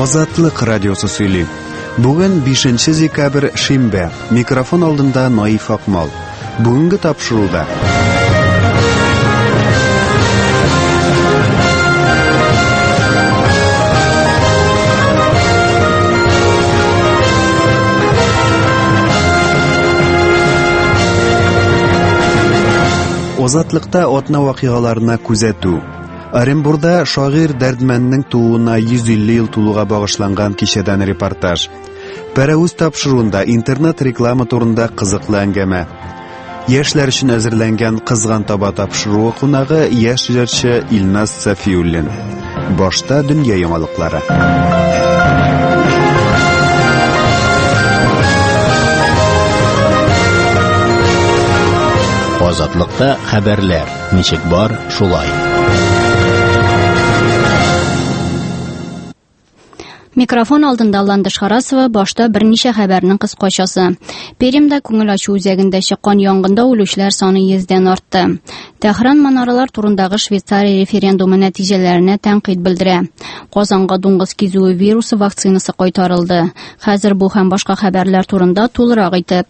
Азатлык радиосы сөйли. Бүген 5 декабрь шимбә. Микрофон алдында Наиф Акмал. Бүгенге тапшыруда Азатлыкта атна вакыйгаларына күзәтү. Оренбургда шагыйрь Дәрдмәннең тууына 150 ел тулуга багышланган кичәдән репортаж. Пәрәүз тапшыруында интернет-реклама турында кызыклы әңгәмә. Яшьләр өчен әзерләнгән кызган таба тапшыруы кунагы яшь җырчы Илназ Сафиуллин. Башта дөнья яңалыклары. Азатлыкта хәбәрләр. Ничек бар, шулай. Микрофон алдында Ландыш Харасова, башта берничә хәбәрнең кыскачасы. Пермдә күңел ачу үзәгендә чыккан янгында үлүчеләр саны 100дән артты. Тәһран манаралар турындагы Швейцария референдумы нәтиҗәләренә тәнкыйть белдерә. Казанга дуңгыз кизүе вирусы вакцинасы кайтарылды. Хәзер бу һәм башка хәбәрләр турында тулырак итеп.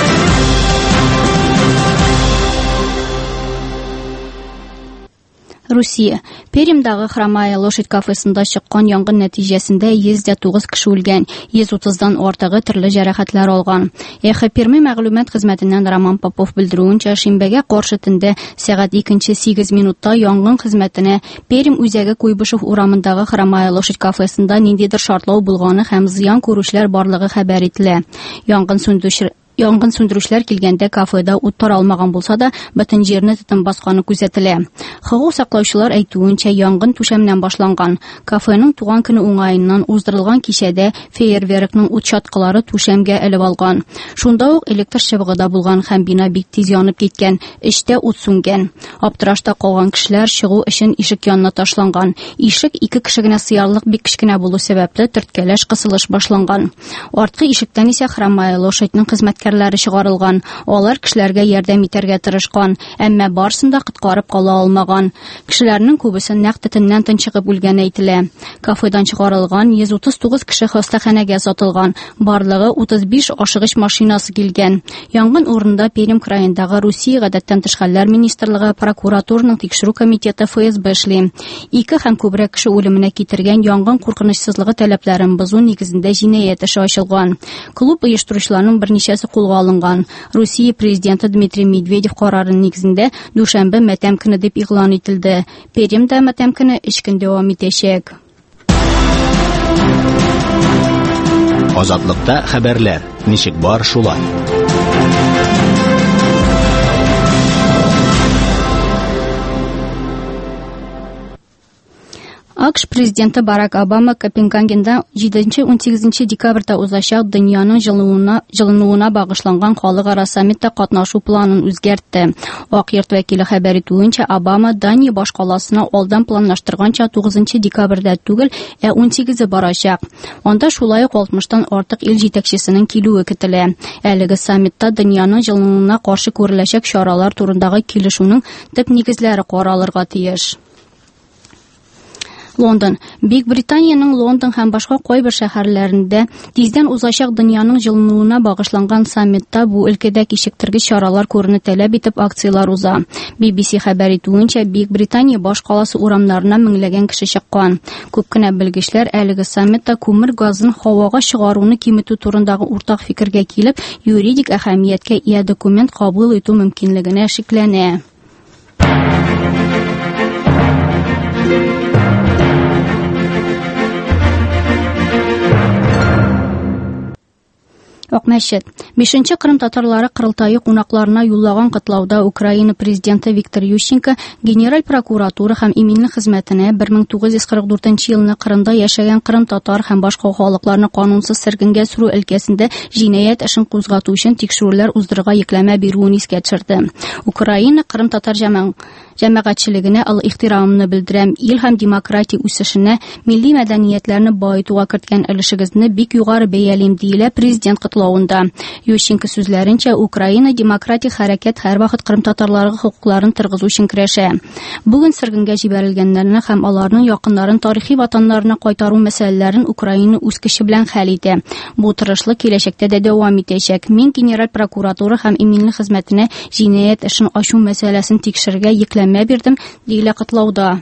Русия. Пермдагы Хромая лошадь кафесында чыккан янгын нәтиҗәсендә 109 кеше үлгән, 130дан артыгы төрле җәрәхәтләр алган. Перми мәгълүмат хезмәтеннән Роман Попов белдерүенчә, шимбәгә каршы төндә сәгать 2:08 минутта янгын хезмәтенә Перм үзәге Куйбышев урамындагы Хромая лошадь кафесында ниндидер шартлау булганы һәм зыян күрүчеләр барлыгы хәбәр ителә. Янгын сүндерүчеләр килгәндә кафеда ут таралмаган булса да, бөтен җирне тотын басканы күзәтелә. Хокук саклаучылар әйтүенчә, янгын түшәмнән башланган. Кафеның туган көне уңаеннан уздырылган кичәдә фейерверкның ут чаткылары түшәмгә элеп алган. Шунда ук электр чыбыгы да булган һәм бина бик тиз янып киткән. Эчтә ут сүнгән. Аптырашта калган кешеләр чыгу өчен ишек янына ташланган. Ишек 2 кеше генә сыярлык бик кечкенә булу сәбәпле төрткәләш кысылыш башланган. Арткы ишектән исә Хромая лошадьның хезмәткәрләре чыгарылган. Алар кешеләргә ярдәм итәргә тырышкан, әмма барсын да коткарып кала алмаган. Кешеләрнең күбесе нәкъ тетеннән тынчыгып үлгән әйтелә. Кафедан чыгарылган 139 кеше хастаханәгә сатылган. Барлыгы 35 ашыгыч машинасы килгән. Янгын урынында Пермь краендагы Русия гадәттән тыш хәлләр министрлыгы, прокуратураның тикшерү комитеты ФСБ эшли. 2 һәм күбрәк кеше үлеменә китергән янгын куркынычсызлыгы таләпләрен бозу нигезендә җинаять эше ачылган. Клуб оештыручыларның берничәсе кулга алынган. Русия президенты Дмитрий Медведев карары нигезендә дүшәмбе матәм көне дип игълан ителде. Пермдә матәм көне 3 көн дәвам итәчәк. Азатлыкта хәбәрләр. Ничек бар, шулай. АКШ президенты Барак Обама Копенгагенда 7-18 декабрьдә узачак дөньяның җылынуына багышланган халыкара саммитта катнашу планын үзгәртте. Ак йорт вәкиле хәбәр итүенчә, Обама Дания баш каласына алдан планлаштырганча 9 декабрьдә түгел, 18 барачак. Анда шулай ук 60тан артык ил җитәкчесенең килүе көтелә. Әлеге саммитта дөньяның җылынуына каршы күреләчәк чаралар турындагы килешүнең төп нигезләре каралырга тиеш. Лондон. Бик Британияның Лондон һәм башка кайбер шәһәрләрендә тиздән узачак дөньяның җылынуына багышланган саммитта бу өлкәдә кичектергеч чаралар күрүне таләп итеп акциялар уза. BBC хәбәр итүенчә, Бик Британия баш каласы урамнарына меңләгән кеше чыккан. Күп кенә белгечләр әлеге саммитта күмер газын һавага чыгаруны киметү турындагы уртак фикергә килеп, юридик әһәмияткә ия документ кабул итү мөмкинлегенә шикләнә. Акмәчет. 5-нче Кырым татарлары кырылтайы кунакларына юллаган котлауда Украина президенты Виктор Ющенко генераль прокуратура һәм иминлек хезмәтенә 1944 елны Кырымда яшәгән кырым татар һәм башка халыкларны канунсыз сөргенгә сөрү өлкәсендә җинаять эшен кузгату өчен тикшерүләр уздырырга йөкләмә бирүен искә төшерде. Украина Кырым татар Җәмәгатьчелегенә ихтирамымны белдерәм. Ил һәм демократия үсешенә, милли мәдәниятләрне баетуга керткән өлешегезне бик югары бәялим, диелә президент котлавында. Ющенко сүзләренчә, Украина демократик хәрәкәт һәрвакыт Крым татарлары хокукларын тыргызу өчен көрәшә. Бүген сөргенгә җибәрелгәннәрне һәм аларның якыннарын тарихи ватаннарына кайтару мәсьәләләрен Украина үз көче белән хәл итә. Бу тырышлык киләчәктә дә дәвам итәчәк. Мин генераль прокуратура һәм иминлек хезмәтенә җинаять эшен ачу мәсьәләсен тикшерергә йөкләмә бирдем, диелә котлауда.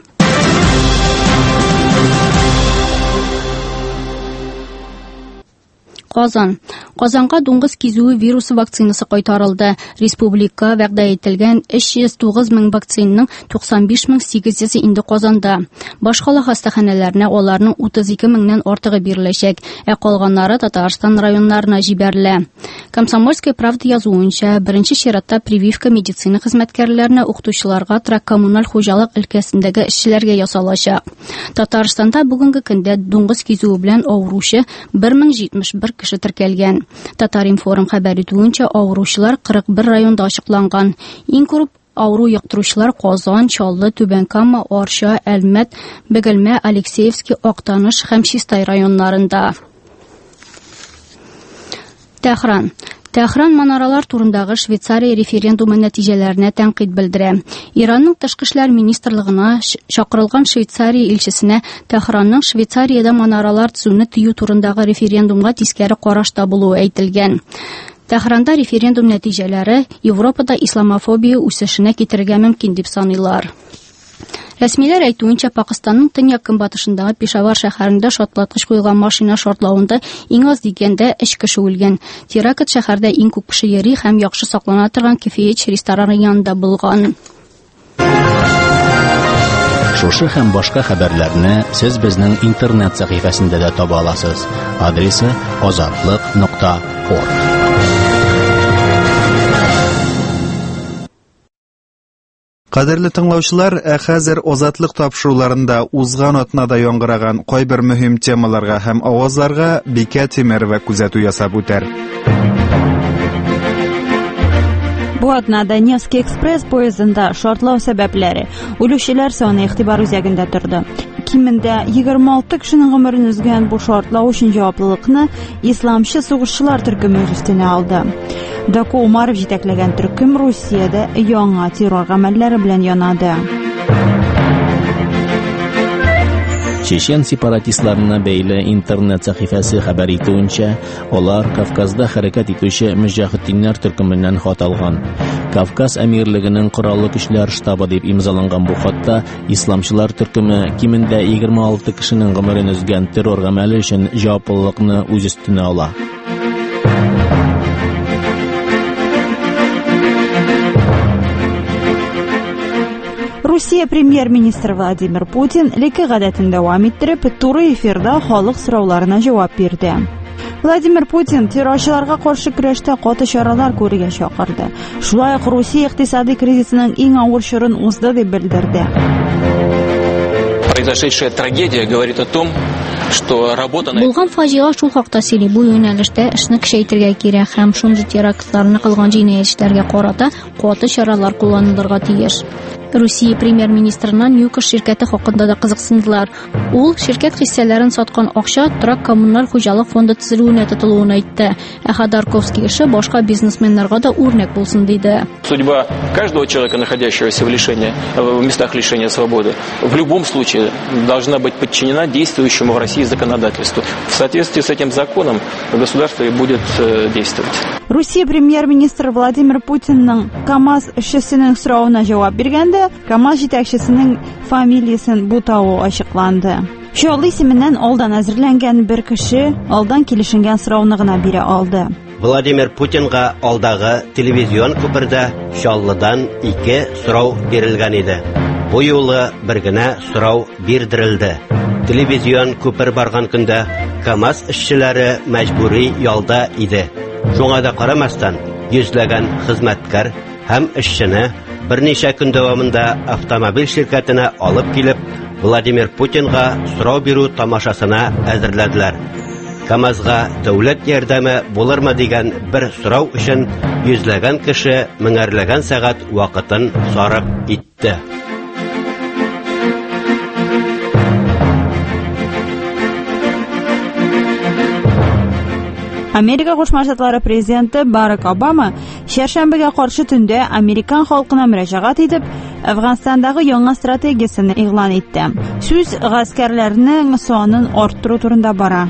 Казанга дуңгыз кизүе вирусы вакцинасы кайтарылды. Республика вәгъдә ителгән 309 мең вакцинаның 95 800 инде Казанда. Башкала хастаханәләренә аларның 32 меңнән артыгы биреләчәк, калганнары Татарстан районнарына җибәрелә. Комсомольская правда язуынча, беренче чиратта прививка медицина хезмәткәрләренә, укытучыларга, коммуналь хуҗалык өлкәсендәге эшчеләргә ясалачак. Татарстанда бүгенге көндә дуңгыз кизүе белән авыручы 1071 кеше теркәлгән. Татар-информ хәбәр итүенчә, авыручылар 41 районда ачыкланган. Иң күп авыру яктыручылар Казан, Чаллы, Түбән-Кама, Арча, Әлмәт, Бөгелмә, Алексеевский, Актаныш һәм Чистай районнарында. Тәһран манаралар турындагы Швейцария референдумы нәтиҗәләренә тәнкыйть белдерә. Иранның тышкы эшләр министрлыгына чакырылган Швейцария илчесенә Тәһранның Швейцариядә манаралар төзүне тыю турындагы референдумга тискәре карашта булуы әйтелгән. Тәһранда референдум нәтиҗәләре Европада исламофобия үсешенә китерергә мөмкин дип саныйлар. Рәсмиләр әйтүенчә, Пакыстанның төньяк көнбатышындагы Пешавар шәһәрендә шартлаткыч куелган машина шартлавында иң аз дигәндә 3 кеше үлгән. Теракт шәһәрдә иң күп кеше йөри һәм яхшы саклана торган кафеч рестораны янында булган. Шушы һәм башка хәбәрләрне сез безнең интернет сәхифәсендә дә таба аласыз. Адресы azatlык.org. Кадерле тыңлаучылар, хәзер Азатлык тапшыруларында узган атнада яңгыраган кайбер мөһим темаларга һәм авазларга Бикә Тимерова күзәтү ясап үтәр. Бу атнада Невский экспресс поездында шартлау сәбәпләре, үлүчеләр саны игътибар үзәгендә торды. Кимендә 26 кешенең гомерен үзгән бу шартлау өчен җаваплылыкны исламчы сугышчылар төркеме үстенә алды. Дако Умаров җитәкләгән төркем Русиядә яңа террор гамәлләре белән янады. Чечен сепаратистларына бәйле интернет сәхифәсе хәбәр итүенчә, алар Кавказда хәрәкәт итүче мөҗаһидиннәр төркеменнән хат алган. Кавказ әмирлегенең кораллы көчләр штабы дип имзаланган бу хатта исламчылар төркеме кимендә 26 кешенең гомерен өзгән террор гамәле өчен җаваплылыкны үз өстенә ала. Россия премьер-министры Владимир Путин леки гадәтен дәвам иттереп, туры эфирда халык сорауларына җавап бирде. Владимир Путин террорчыларга каршы көрәштә каты чаралар күрергә чакырды. Шулай ук Россия икътисади кризисының иң авыр чорын узды дип белдерде. Произошедшая трагедия говорит о том, что работа на... Булган фаҗига шул хакта сөйли. Бу юнәлештә эшне көчәйтергә кирәк һәм шундый терактларны кылган җинаятьчеләргә карата каты чаралар кулланылырга тиеш. Россия премьер-министрына Ньюкаш ширкәте хакында да кызыксындылар. Ул ширкәт хиссәләрен саткан акча коммуналь хуҗалык фонды төзелүенә тотылуын әйтте. Ходорковский эше башка бизнесменнарга да үрнәк булсын диде. Судьба каждого человека, находящегося в местах лишения свободы, в любом случае должна быть подчинена действующему в России законодательству. В соответствии с этим законом государство и будет действовать. Россия премьер-министры Владимир Путинның КАМАЗ эшчесенең соравына җавап биргәндә, КАМАЗ җитәкчесенең фамилиясын бутауы ачыкланды. Чаллы исеменнән алдан әзерләнгән бер кеше алдан килешенгән сорауны гына бирә алды. Владимир Путинга алдагы телевизион күпердә Чаллыдан 2 сорау бирелгән иде. Бу юлы бер генә сорау бирдерелде. Телевизион күпер барган көндә КАМАЗ эшчеләре мәҗбүри ялда иде. Шуңа да карамастан, йөзләгән хезмәткәр һәм эшчене берничә көн дәвамында автомобиль ширкәтенә алып килеп, Владимир Путинга сорау бирү тамашасына әзерләделәр. КАМАЗга дәүләт ярдәме булырмы дигән бер сорау өчен йөзләгән кеше меңәрләгән сәгать вакытын сарыф итте. Америка Кушма Штатлары президенты Барак Обама шәршәмбегә каршы төндә Американ халкына мөрәҗәгать итеп, Әфганстандагы яңа стратегиясын игълан итте. Сүз гаскәрләрнең санын арттыру турында бара.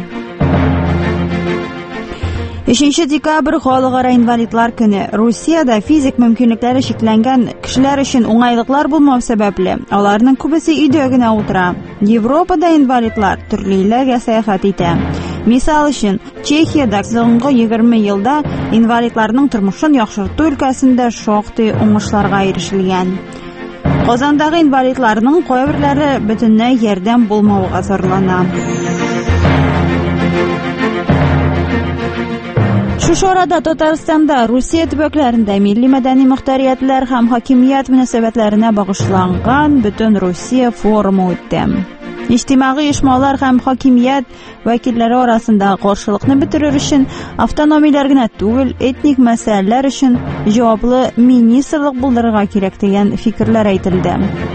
3 декабрь Халыкара инвалидлар көне. Русиядә физик мөмкинлекләре чикләнгән кешеләр өчен уңайлыклар булмау сәбәпле, аларның күбесе өйдә генә утыра. Европада инвалидлар төрле илләргә сәяхәт итә. Мисал өчен, Чехиядә соңгы 20 елда инвалидларның тормышын яхшырту өлкәсендә шактый уңышларга ирешелгән. Казандагы инвалидларның кайберләре бөтенләй ярдәм булмауга зарлана. Шушы арада Татарстанда Русия төбәкләрендә милли мәдәни мөхтәриятләр һәм хакимият мөнәсәбәтләренә багышланган Бөтен Русия форумы үтте. Иҗтимагый оешмалар һәм хакимият вәкилләре арасында каршылыкны бетерер өчен автономияләр генә түгел, этник мәсьәләләр өчен җаваплы министрлык булдырырга кирәк дигән фикерләр әйтелде.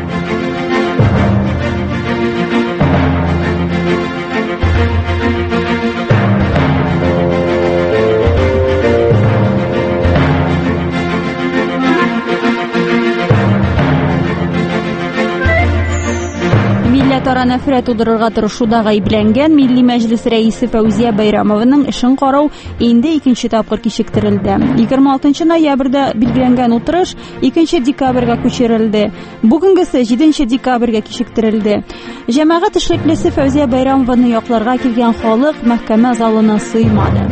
Тара нәфрәт тудырырга тырышуда гаепләнгән Милли Мәҗлес рәисе Фәүзия Байрамованың эшен карау инде 2нче тапкыр кичектерелде. 26 ноябрьдә билгеләнгән утырыш 2 декабрьгә күчерелде. Бүгенгесе 7 декабрьгә кичектерелде. Җәмәгать эшлеклесе Фәүзия Байрамованы якларга килгән халык мәхкәмә залына сыймады.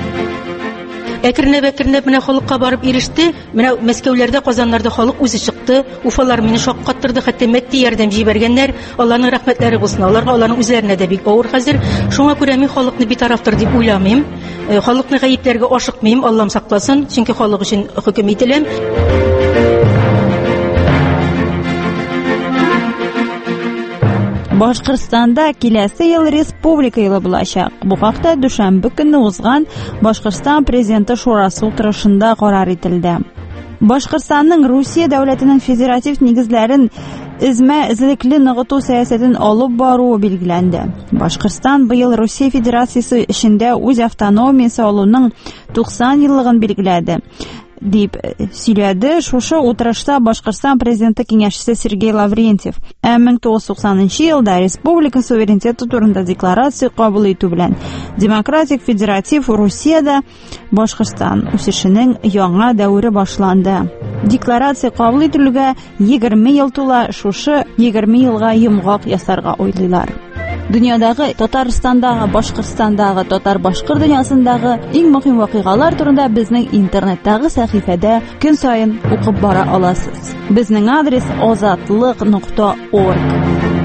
Әкренләп менә халыкка барып иреште. Менә Мәскәүләрдә, Казаннарда халык үзе чыкты. Уфалар мине шаккаттырды, хәтта матди ярдәм җибәргәннәр. Аллаһның рәхмәтләре булсын. Аларның үзләренә дә бик авыр хәзер. Шуңа күрә мин халыкны битарафтыр дип уйламыйм. Халыкны гаепләргә ашыкмыйм, Аллам сакласын. Чөнки халык өчен хөкем ителәм. Башкортстанда киләсе ел республика елы булачак. Бу хакта дүшәмбе көнне узган Башкортстан президенты шурасы утырышында карар ителде. Башкортстанның Русия дәүләтенең федератив нигезләрен эзлекле ныгыту сәясәтен алып баруы билгеләнде. Башкортстан быел Русия Федерациясе эчендә үз автономиясе алуның 90 еллыгын билгеләде. Дип сөйләде шушы утырышта Башкортстан президенты киңәшчесе Сергей Лаврентьев. 1990 елда республика суверенитеты турында декларация кабул итү белән демократик федератив Русиядә Башкортстан үсешенең яңа дәвре башланды. Декларация кабул ителүгә 20 ел тула, шушы 20 елга йомгак ясарга уйлыйлар. Дөньядагы Татарстандагы, Башкортстандагы, татар-башкыр дөньясындагы иң мөһим вакыйгалар турында безнең интернеттагы сәхифәдә көн саен укып бара аласыз. Безнең адрес azatlıq.org.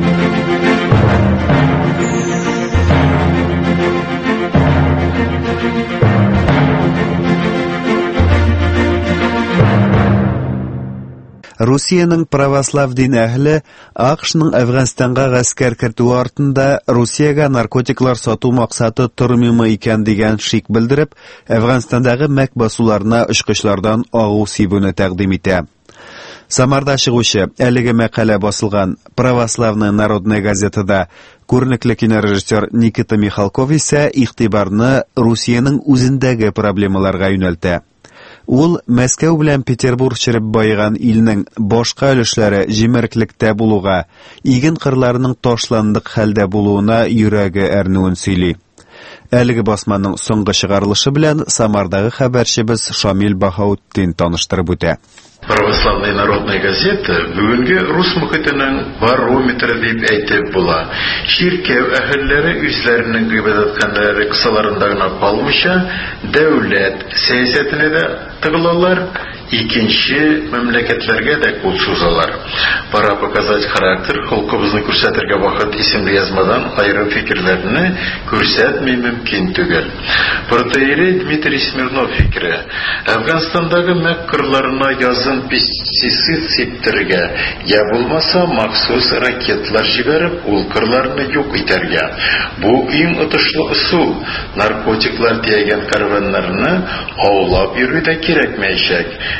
Русиянең православ дин әһле АКШның Әфганстанга гаскәр кертүе артында Русиягә наркотиклар сату максаты тормыймы икән дигән шик белдереп, Әфганстандагы мәкбасуларына очкычлардан агу сибүне тәкъдим итә. Самарда чыгучы әлеге мәкалә басылган Православная народная газетада күренекле кинорежиссер Никита Михалков исә игътибарны Русиянең үзендәге проблемаларга юнәлтә. Ул Мәскәү белән Петербург чиреп байган илнең башка өлешләре җимерклектә булуга, иген кырларының ташландык хәлдә булуына йөрәге әрнүен сөйли. Әлеге басманың соңгы чыгарылышы белән Самардагы хәбәрчебез Шамил Баһаутдин таныштырып үтә. Православная народная газета бүгенге рус мөхитенең барометры дип әйтеп була. Ширкәү әһелләре үзләренең гыйбадәткәннәре кысаларында гына калмыйча, дәүләт сәясәтенә дә тыгылалар, икенче мәмләкәтләргә дә кул сузалар. Пора показать характер, халкыбызны күрсәтергә вакыт исемле язмадан аерым фикерләрне күрсәтми мөмкин түгел. Протоиерей Дмитрий Смирнов фикере: Әфганстандагы мәккырларына язын пестицид септергә, я булмаса махсус ракетлар җибәреп, ул кырларны юк итәргә. Бу иң отышлы усул. Наркотиклар тиягән карваннарны аулап йөрү дә кирәкмәячәк.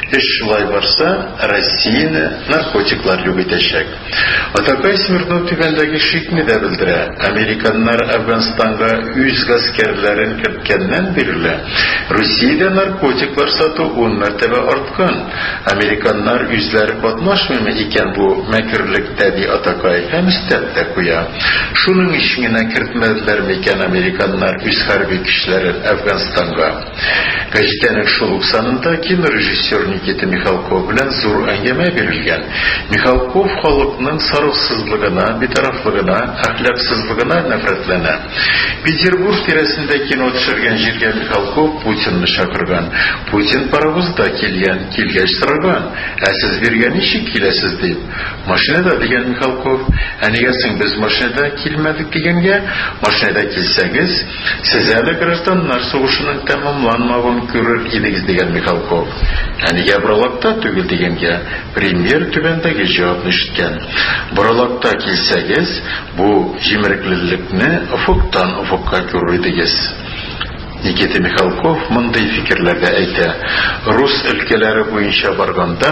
Эш шулай барса, Россияны наркотиклар юк итәчәк. Атакай Смирнов түбәндәге шикне дә белдерә. Американнар Әфганстанга үз гаскәрләрен керткәннән бирле Россиядә наркотиклар сату 10 мәртәбә арткан. Американнар үзләре катнашмыймы икән бу мәкерлектә ди Атакай һәм өстәп тә куя. Шуның өчен генә кертмәделәр микән американнар үз хәрби көчләрен Әфганстанга. Газетаның шул ук санында кинорежиссер Никита Михалков белән зур әңгәмә бирелгән. Михалков халыкның сарыксызлыгына, битарафлыгына, әхлаксызлыгына нәфрәтләнә. Петербург тирәсендә кино төшергән җиргә Михалков Путинны чакырган. Путин паровозда килгәч сораган: "Ә сез биргә ничек киләсез?" дип. "Машинада" дигән Михалков. "Нигә соң без машинада килмәдек" дигәнгә: "Машинада килсәгез, сез әле гражданнар сугышының тәмамланмавын күрер идегез" дигән Михалков. "Нигә Бралакта түгел" дигәнгә премьер түбәндәге җавапны ишеткән: "Бралакта килсәгез, бу җимереклекне офыктан офыкка күрер идегез". Никита Михалков мондый фикерләрдә әйтә: "Рус өлкәләре буенча барганда,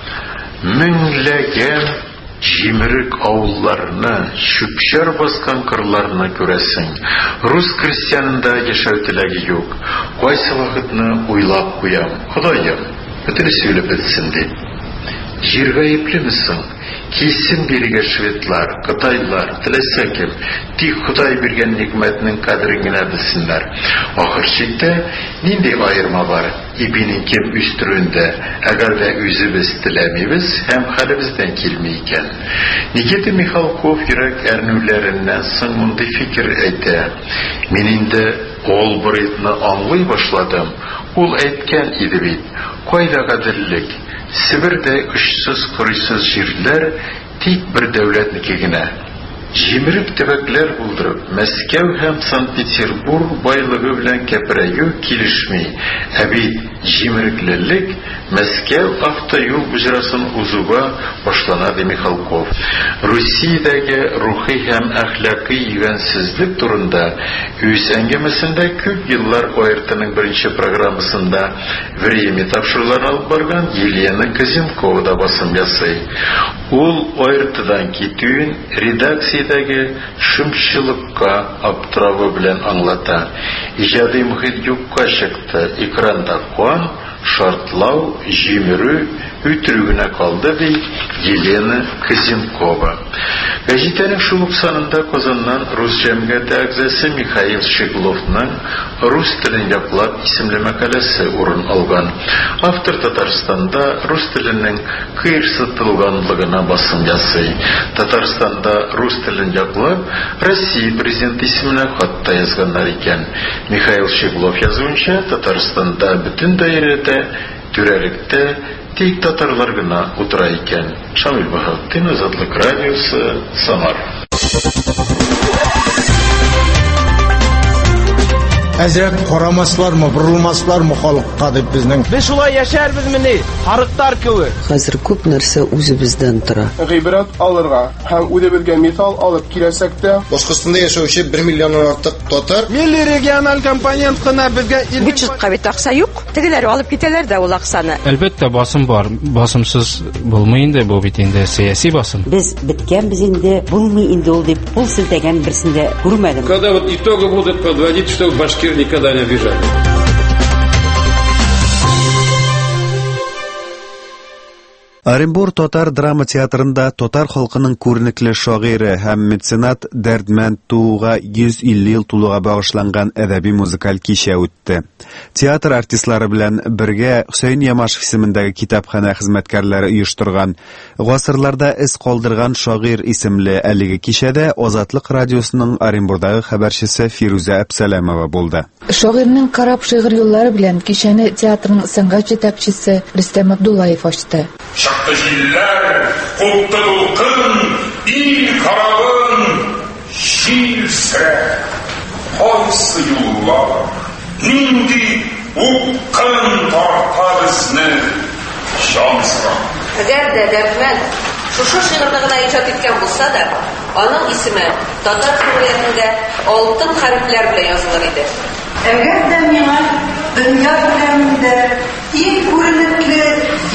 меңләгән җимерек авылларны, чүпчәр баскан кырларны күрәсең. Рус крестьянында яшәү теләге юк. Кайсы вакытны уйлап куям: Ходаем, бөтенесе үлеп бетсен дип. Җиргә иплемисең? Килсен бирегә шведлар, кытайлар, теләсә кем, тик Ходай биргән никмәтнең кадерен генә белсеннәр. Ахыр чиктә нинди аерма бар ипинең кем үстерүендә, әгәр дә үзебез теләмибез һәм хәлебездән килми икән". Никита Михалков йөрәк әрнүләреннән соң мондый фикер әйтә: "Мин инде Олбрайтны аңлый башладым. Ул әйткән иде бит: кайда гаделлек? Сибирдә очсыз-кырыйсыз җирләр тик бер дәүләтнеке генә. Җимерек төбәкләр булдырып, Мәскәү һәм Санкт-Петербург байлыгы белән кәперәю килешми. Ә бит җимереклелек Мәскәү автоюл уҗрасын узуга башлана" ди Михалков. Русиядәге рухи һәм әхлакый юньсезлек турында үз әңгәмәсендә күп еллар ОРТның беренче программасында время тапшыруларын алып барган Елена Казенкова да басым ясый. Ул ОРТдан китүен редакциядәге шымчылыкка аптыравы белән аңлата. "Иҗади мөхит юкка чыкты, экранда куан, шартлау, җимерү, үтерү генә калды" ди Елена Казенкова. Газетаның шул ук санында Казаннан рус җәмгыяте әгъзасы Михаил Щегловның "Рус телен яклап" исемле мәкаләсе урын алган. Автор Татарстанда рус теленең кыерсытылганлыгына басым ясый. Татарстанда рус телен яклап Россия президенты исеменә хат та язганнар икән. Михаил Щеглов язуынча, Татарстанда бөтен даирәдә, түрәлектә тик татарлар гына утыра икән. Шамил Баһаутдин, Азатлык радиосы, Самар. Әзрәк карамаслармы, борылмаслармы халыкка дип безнең. Без шулай яшәрбез мени, харыктар кебек. Хәзер күп нәрсә үзебездән тора. Гыйбрат алырга һәм үзебезгә мисал алып киләсәк тә, Башкортстанда яшәүче 1 миллионнан артык татар. милли региональ компонент кына безгә бюджетка бит акча юк. Тегеләр алып китәләр дә ул акчаны. Әлбәттә басым бар. Басымсыз булмый инде бу бит инде сиясәт басым. Без биткәнбез инде, булмый инде ул дип кул селтәгән берсендә күрмәдем. Когда вот итоги будут подводить, что башкир никогда не обижали. Оренбур татар драма театрында татар халкының күренекле шагыйре һәм меценат Дәрдмәнд тууга 150 ел тулуга багышланган әдәби музыкаль кичә үтте. Театр артистлары белән бергә Хөсәен Ямашев исемендәге китапханә хезмәткәрләре оештырган гасырларда эз калдырган шагыйр исемле әлеге кичәдә Азатлык радиосының Оренбурдагы хәбәрчесе Фируза Әбсәләмова булды. Шагыйрьнең карап шигырь юллары белән кичәне театрның сәнгать җитәкчесе Рөстәм Абдуллаев ачты. Шақты җилләр, купты дулкын, ил карабын, җилсә, кайсы юллар, нинди упкын тарта безне җансыра. Әгәр дә Дәрдмәнд шушы шигырьне гына иҗат иткән булса да, аның исеме татар хөрриятендә алтын хәрефләр белән язылыр иде. Әгәр дә миңа дөнья күләмендә иң күренекле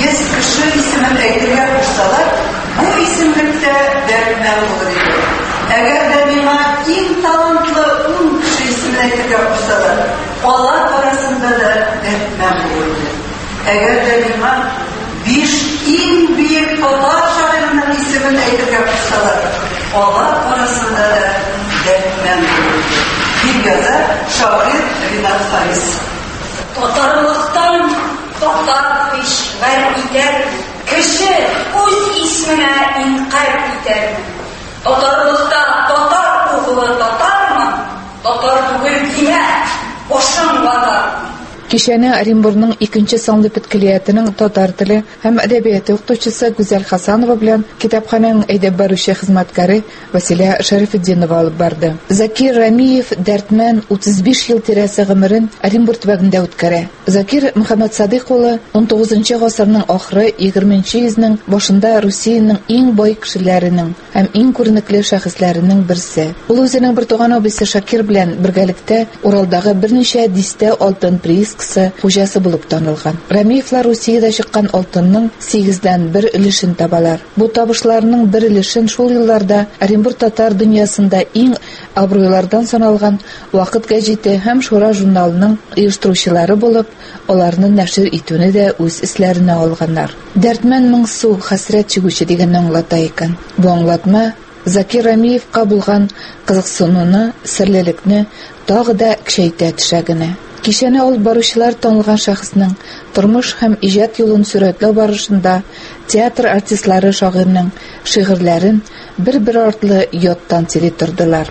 дә дәртмән булыр иде. Әгәр дә миңа иң талантлы 10 кеше исемен әйтергә кушсалар, алар арасында да дәртмән булыр иде. Әгәр дә миңа 5 иң бөек татар шагыйрьнең исемен әйтергә кушсалар, алар арасында да дәртмән булыр иде. Дип яза шагыйрь Ринат Фарис. Татарлыктан татар ишгар итәр, кеше үз исменә инкар итәр. Татарлыкта татар угылы татармы? Татар түгел димә, башың ватар. Кичәне Оренбургның 2нче санлы педкилиятының татар теле һәм әдәбияты укытучысы Гүзәл Хасанова белән китапхананың әйдәп баручы хезмәткәре Василия Шәрифетдинова алып барды. Закир Рамиев дәртмән 35 ел тирәсе гомерен Оренбург төбәгендә үткәрә. Закир Мөхәммәд Садыйк улы 19-нчы гасырның ахыры 20-нчы йөзнең башында Русиянең иң бай кешеләренең һәм иң күренекле шәхесләренең берсе. Ул үзенең бер туган абыйсы Шакир белән бергәлектә Уралдагы берничә дистә алтын приз хуҗасы булып танылган. Рамиевлар Русиядә чыккан алтынның 8дән 1 өлешен табалар. Бу табышларның 1 өлешен шул елларда Оренбург татар дөньясында иң абруйлардан саналган Вакыт гәҗите һәм Шура журналының оештыручылары булып, аларны нәшер итүне дә үз исләренә алганнар. Дәртмән моңсу, хәсрәт чигүче дигәнне аңлата икән. Бу аңлатма Закир Рамиевка булган кызыксынуны, серлелекне тагы да көчәйтә төшә генә. Кичәне алып баручылар танылган шәхеснең тормыш һәм иҗат юлын сурәтләү барышында театр артистлары шагыйрьнең шигырьләрен бер-бер артлы яттан сөйли тордылар.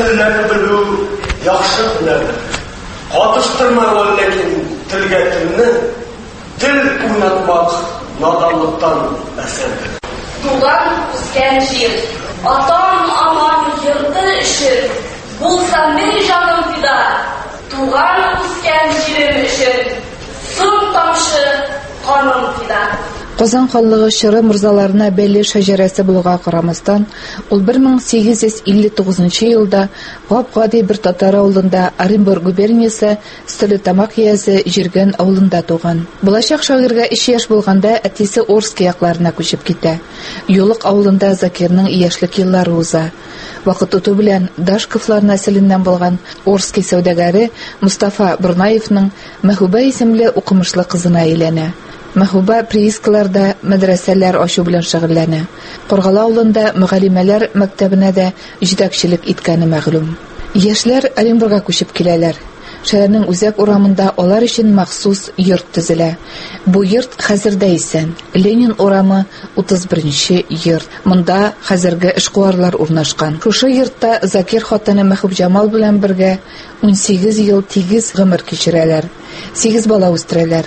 Яхшы беләр. Катыштырмаган ләкин телгә телне тел уйнатмак наданлыктан әсәрдер. Туган үскән җир, атам аман йорты өчен, булса мин җаным фида. Туган үскән җирем өчен, сум тамчы каным фида. Казан ханлыгы Чыры мурзаларына бәйле шәҗәрәсе булуга карамастан, ул 1859 елда гап-гади бер татар авылында Оренбург губерниясе Столетамак язе Җиргән авылында туган. Булачак шагыйрьгә 3 яшь булганда әтисе Орск якларына күчеп китә. Юлык авылында Закирның яшьлек еллары уза. Вакыт үтү белән Дашковлар нәселеннән булган Орский сәүдәгәре Мустафа Бурнаевның Мәхүбә исемле укымышлы кызына әйләнә. Мәхүбә приискаларда мәдрәсәләр ачу белән шөгыльләнә. Кургала авылында мөгаллимәләр мәктәбенә дә җитәкчелек иткәне мәгълүм. Яшьләр Оренбургка күчеп киләләр. Шәһәрнең үзәк урамында алар өчен махсус йорт төзелә. Бу йорт хәзердә исән. Ленин урамы 31-нче йорт. Монда хәзерге эшкуарлар урнашкан. Шушы йортта Закир хатыны Мәхүб Җамал белән бергә 18 ел тигез гомер кичерәләр. 8 бала үстерәләр.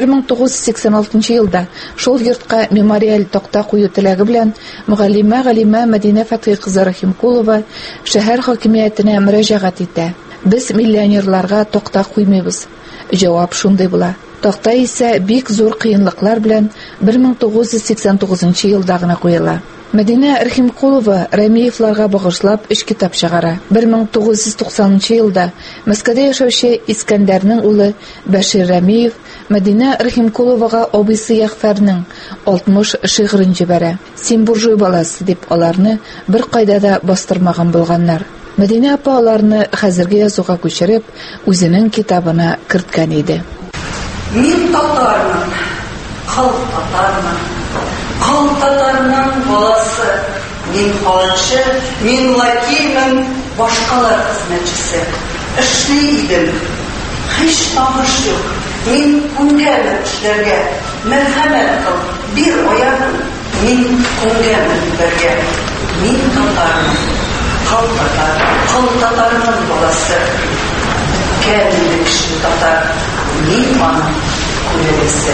1986 елда шул йортка мемориаль такта кую теләге белән мөгаллимә Галимә Мәдинә Фәтхи кызы Рахимкулова шәһәр хакимиятенә мөрәҗәгать итә. Без миллионерларга такта куймыйбыз. Җавап шундый була. Такта исә бик зур кыенлыклар белән 1989 елда гына куела. Мәдинә Рахимкулова Рамиевларга багышлап 3 китап чыгара. 1990 елда Мәскәүдә яшәүче Искәндәрнең улы Бәшир Рамиев Мәдинә Рахимкуловага абыйсы Яхфәрнең 60 шигырен җибәрә. Син буржуй баласы дип аларны бер кайда да бастырмаган булганнар. Мәдинә апа аларны хәзерге язуга күчереп үзенең китабына керткән иде. Мин татармын, халык татармын. Халык татарының баласы. Мин халыкчы, мин лакеймын, башкалар хезмәтчесе. Эшли идем. Һич тагыш юк. Мин күнгән эшләргә, мәрхәмәт кыл, бир аягын. Мин күнгән бергә. Мин татармын. Халык татарының баласы. Кәмил кеше татар. Мин аның күрәсе.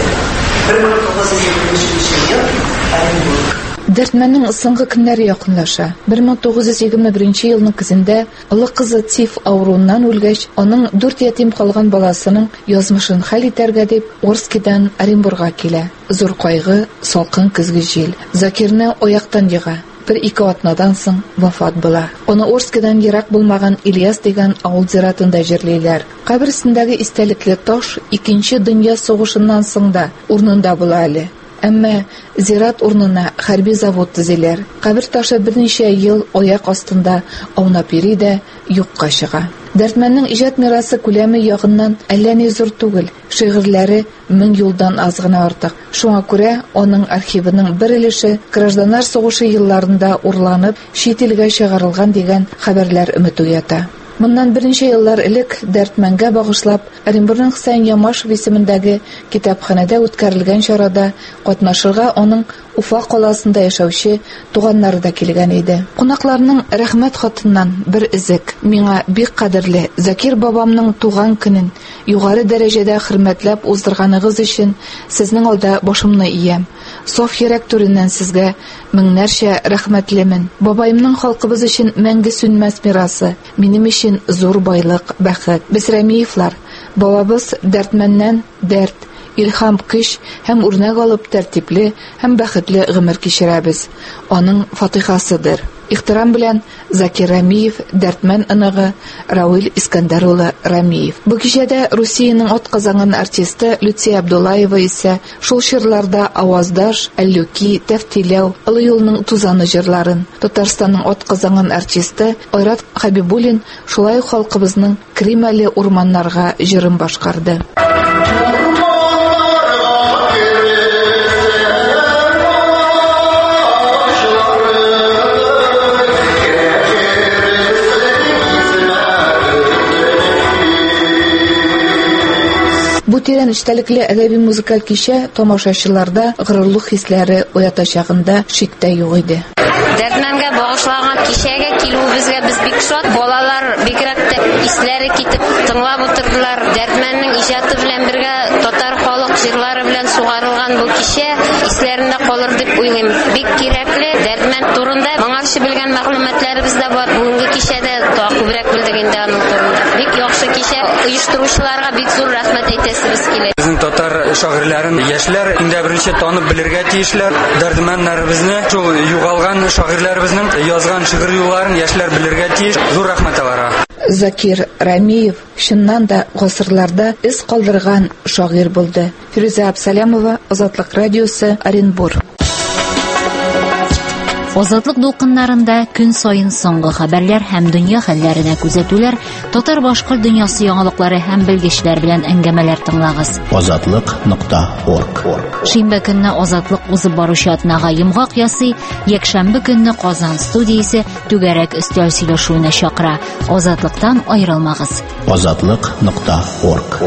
1920 ел Оренбург. Дәртмәннең соңгы көннәре якынлаша. 1921 елның көзендә олы кызы тиф авыруыннан үлгәч, аның 4 ятим калган баласының язмышын хәл итәргә дип Орскидан Оренбургка килә. Зур кайгы, салкын көзге җил Закирны аяктан йыга. 1-2 атнадан соң вафат була. Аны Орскидан ерак булмаган Ильяс дигән авыл зиратында җирлиләр. Каберсендәге истәлекле таш 2нче дөнья сугышыннан соң да урынында була әле. Әмма зират урынына хәрби завод төзиләр. Кабер ташы берничә ел аяк астында аунап йөри дә юкка чыга. Дәртмәннең иҗат мирасы күләме ягыннан әллә ни зур түгел. Шигырьләре 1000 юлдан аз гына артык. Шуңа күрә аның архивының бер өлеше гражданнар сугышы елларында урланып, чит илгә чыгарылган дигән хәбәрләр өмет уята. Моннан берничә еллар элек Дәртмәнгә багышлап Оренбургның Хусейн Ямашев исемендәге китапханәдә үткәрелгән чарада катнашырга аның Уфа каласында яшәүче туганнары да килгән иде. Кунакларның рәхмәт хатыннан бер изек: "Миңа бик кадерле Закир бабамның туган көнен югары дәрәҗәдә хөрмәтләп уздырганыгыз өчен сезнең алда башымны иям. Соф йөрәк түреннән сезгә меңнәрчә рәхмәтлемен. Бабайымның халкыбыз өчен мәңге сүнмәс мирасы, минем өчен зур байлык, бәхет. Без Рәмиевлар, бабабыз Дәртмәннән дәрт, илһам, көч һәм үрнәк алып тәртипле һәм бәхетле гомер кичерәбез. Аның фатихасыдыр. Ихтирам белән Закир Рәмиев, Дәртмән оныгы Рауил Искәндәр улы Рәмиев. Бу кичәдә Русиянең атказанган артисты Люция Абдуллаева исә шул чирларда аваздаш, әллүки, тәфтиләү, Олы юлның тузаны җырларын, Татарстанның атказанган артисты Айрат Хәбибуллин шулай ук халкыбызның Кримәле урманнарга җырын башкарды. Бу тирән эчтәлекле әдәби музыкаль кичә тамашачыларда горурлык хисләре уятачагында шиктә юк иде. Дәртмәнгә багышлаган кичәгә килүебезгә без бик шат. Балалар бигрәк тә исләре китеп тыңлап утырдылар. Дәртмәннең иҗаты белән бергә татар халык җырлары белән сугарылган бу кичә исләрендә калыр дип уйлыйм. Бик кирәкле. Дәртмән турында моңарчы белгән мәгълүматларыбыз да бар. Бүгенге кичәдә күбрәк белдек инде аның турында. Бик яхшы кичә. Оештыручыларга бик зур рәхмәт әйтәсебез килә. Безнең татар шагыйрьләрен яшьләр инде беренче танып белергә тиешләр. Дәртмәннәребезне, шул югалган шагыйрьләребезнең язган шигырь юлларын яшьләр белергә тиеш. Зур рәхмәт аларга. Закир Рәмиев чыннан да гасырларда из калдырган шагыйрь булды. Фируза Абсалямова, Азатлык радиосы, Оренбург. Азатлык дулкыннарында көн сайын соңгы хәбәрләр һәм дөнья хәлләренә күзәтүләр, татар башкорт дөньясы яңалыклары һәм белгечләр белән әңгәмәләр тыңлагыз. Азатлык.орг. Шимбә көнне Азатлык узып баручы атнага йомгак ясый, якшәмбе көнне Казан студиясе түгәрәк өстәл сөйләшүенә чакыра. Азатлыктан аерылмагыз. Азатлык.орг.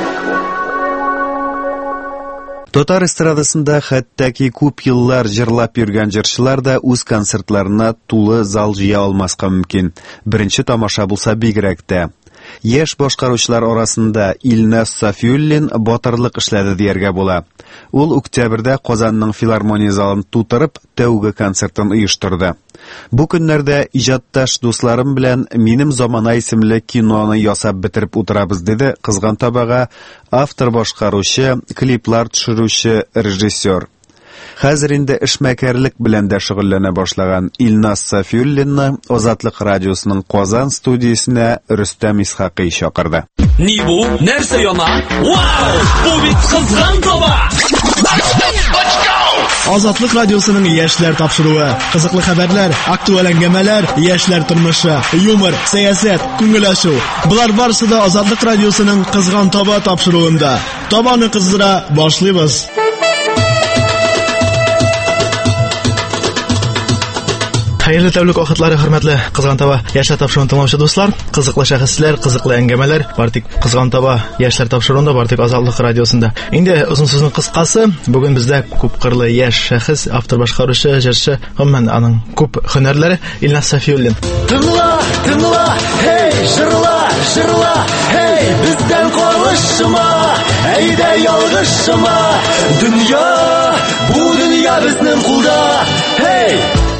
Татар эстрадасында хәттәки күп еллар җырлап йөргән җырчылар да үз концертларына тулы зал җыя алмаска мөмкин. Беренче тамаша булса бигрәк тә. Яшь башкаручылар арасында Илнас Сафиуллин батырлык эшләде дияргә була. Ул октябрьдә Казанның филармония залын тутырып, тәүге концертын оештырды. Бу көннәрдә иҗатташ дусларым белән минем замана исемле киноны ясап бетереп утырабыз диде кызган табага автор башкаручы, клиплар төшерүче, режиссер. Хәзер инде эшмәкәрлек белән дә шөгыльләнә башлаган Илнас Сафиуллинны Азатлык радиосының Казан студиясенә Рөстәм Исхакый чакырды. Ни бу? Нәрсә яна? Вау! Бу бит кызган таба! Азатлык радиосының яшьләр тапшыруы, кызыклы хәбәрләр, актуаль әңгәмәләр, яшьләр тормышы, юмор, сәясәт, күңел ачу. Булар барысы да Азатлык радиосының кызган таба тапшыруында. Табаны кыздыра башлыйбыз. Хәерле тәүлек вакытлары, хөрмәтле Кызган таба яшьләр тапшыруын тыңлаучы дуслар. Кызыклы шәхесләр, кызыклы әңгәмәләр бартик Кызган таба яшьләр тапшыруында, бартик Азатлык радиосында. Инде узын сүзнең кыскасы, бүген бездә күп кырлы яшь шәхес, автор башкаручы, җырчы, гомумән аның күп һөнәрләре Илнас Сафиуллин. Тыңла, тыңла, hey, җырла, җырла, hey, бездән калышма, әйдә ялгышма. Дөнья, бу дөнья безнең кулда. Hey!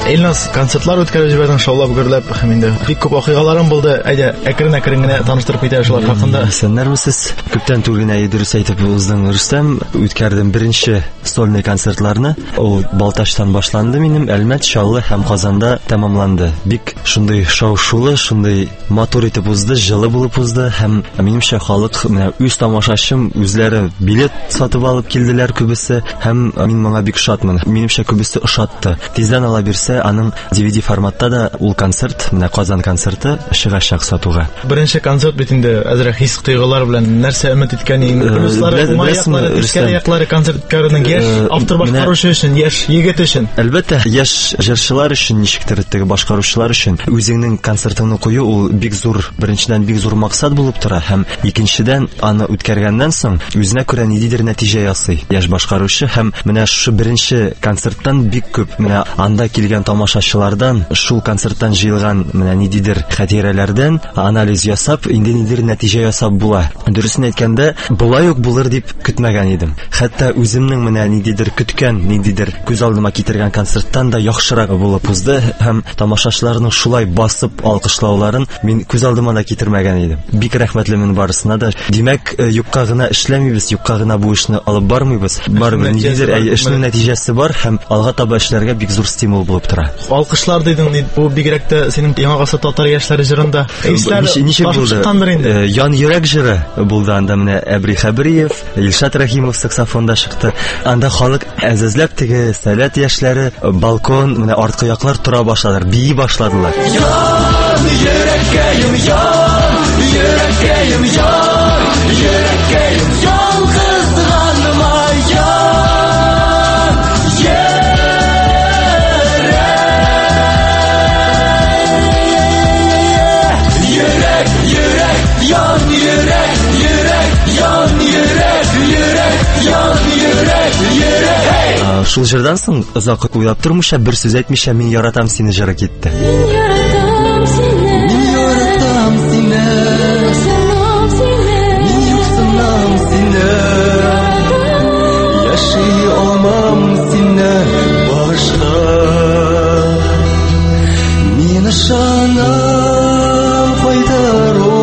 Илназ, концертлар үткәреп җибәрдең, шаулап гөрләп, һәм инде бик күп вакыйгаларым булды. Әйдә, әкрен-әкрен генә таныштырып китә шулар хакында. Сәннәрмесез? Күптән түгел генә дөрес әйтеп уздың, Рөстәм. Үткәрдем беренче сольный концертларны. Ул Балташтан башланды минем, Әлмәт, Чаллы һәм Казанда тәмамланды. Бик шундый шау-шулы, шундый матур итеп узды, җылы булып узды һәм минемчә халык менә үз тамашачым үзләре билет сатып алып килделәр күбесе һәм мин моңа бик шатмын. Минемчә күбесе ошатты. Тиздән ала бирсә, аның DVD форматта да ул концерт, менә Казан концерты чыгачак сатуга. Беренче концерт бит инде әзрәк хис тойгылар белән нәрсә өмет иткәнен, плюслары концерт үткәрүнең яшь автор башкаручы өчен, яшь егет өчен. Әлбәттә, яшь җырчылар өчен, ничектер теге башкаручылар өчен үзеңнең концертыңны кую ул бик зур, беренчедән бик зур максат булып тора һәм икенчедән аны үткәргәннән соң үзенә күрә ниндидер нәтиҗә ясый яшь башкаручы һәм менә шу беренче концерттан бик күп менә анда килгән тамашачылардан, шул концерттан җыелган менә ниндидер хатирәләрдән анализ ясап, инде ниндидер нәтиҗә ясап була. Дөресен әйткәндә, болай ук булыр дип көтмәгән идем. Хәтта үземнең менә ниндидер көткән, ниндидер күз алдыма китергән концерттан да яхшырак булып узды һәм тамашачыларның шулай басып алкышлауларын мин күз алдыма да китермәгән идем. Бик рәхмәтлемен барысына да. Димәк, юкка гына эшләмибез, юкка гына бу эшне алып бармыйбыз. Барыбер ниндидер эшнең нәтиҗәсе бар һәм алга таба эшләргә бик зур стимул булып тора. Алкышлар дидең, бу бигрәк тә синең яңа гасыр татар яшьләре җырында. Ничек булды? Ян йөрәк җыры булды анда менә Әбри Хәбриев, Илшат Рәхимов саксофонда чыкты. Анда халык әзәзләп теге сәләт яшьләре балкон, менә арткы яклар тора башладылар, бии башладылар. Ян йөрәккәем ян, йөрәккәем ян, йөрәккәем ялгызганыма ян. Йөрәк, йөрәк, ян йөрәк, йөрәк, ян йөрәк, йөрәк, ян йөрәк, йөрәк. Шул җырдан соң озак уйлап тормыйча, бер сүз әйтмичә, мин яратам сине җыры китте. Мин яратам сине, мин яратам сине, мин юксынам сине, яши алмам сине башка. Мин ышанам кайтару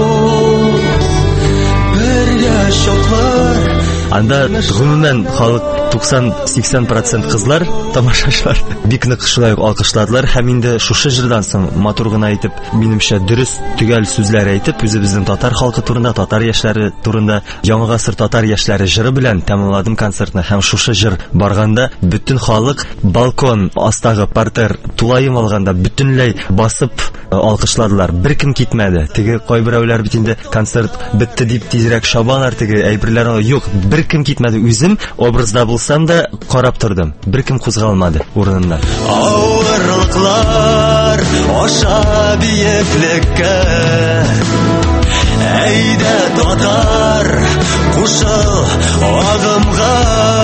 бер яшоклар. Анда гомумән халык 90-80% кызлар, тамашачылар бик нык шулай алкышладылар һәм инде шушы җырдан соң матур гына әйтеп, минемчә дөрес, төгәл сүзләр әйтеп, үзебезнең татар халкы турында, татар яшьләре турында, яңа гасыр татар яшьләре җыры белән тәмамладым концертны һәм шушы җыр барганда бөтен халык балкон астагы партер тулаем алганда бөтенләй басып алкышладылар. Беркем китмәде. Теге кайберәүләр бит инде концерт бетте дип тизрәк шабалар, теге әйберләр юк, беркем китмәде. Үзем образда булсам да карап тордым. Беркем кузгалмады урыныннан. Авырлыклар аша биеклеккә, әйдә татар кушыл агымга,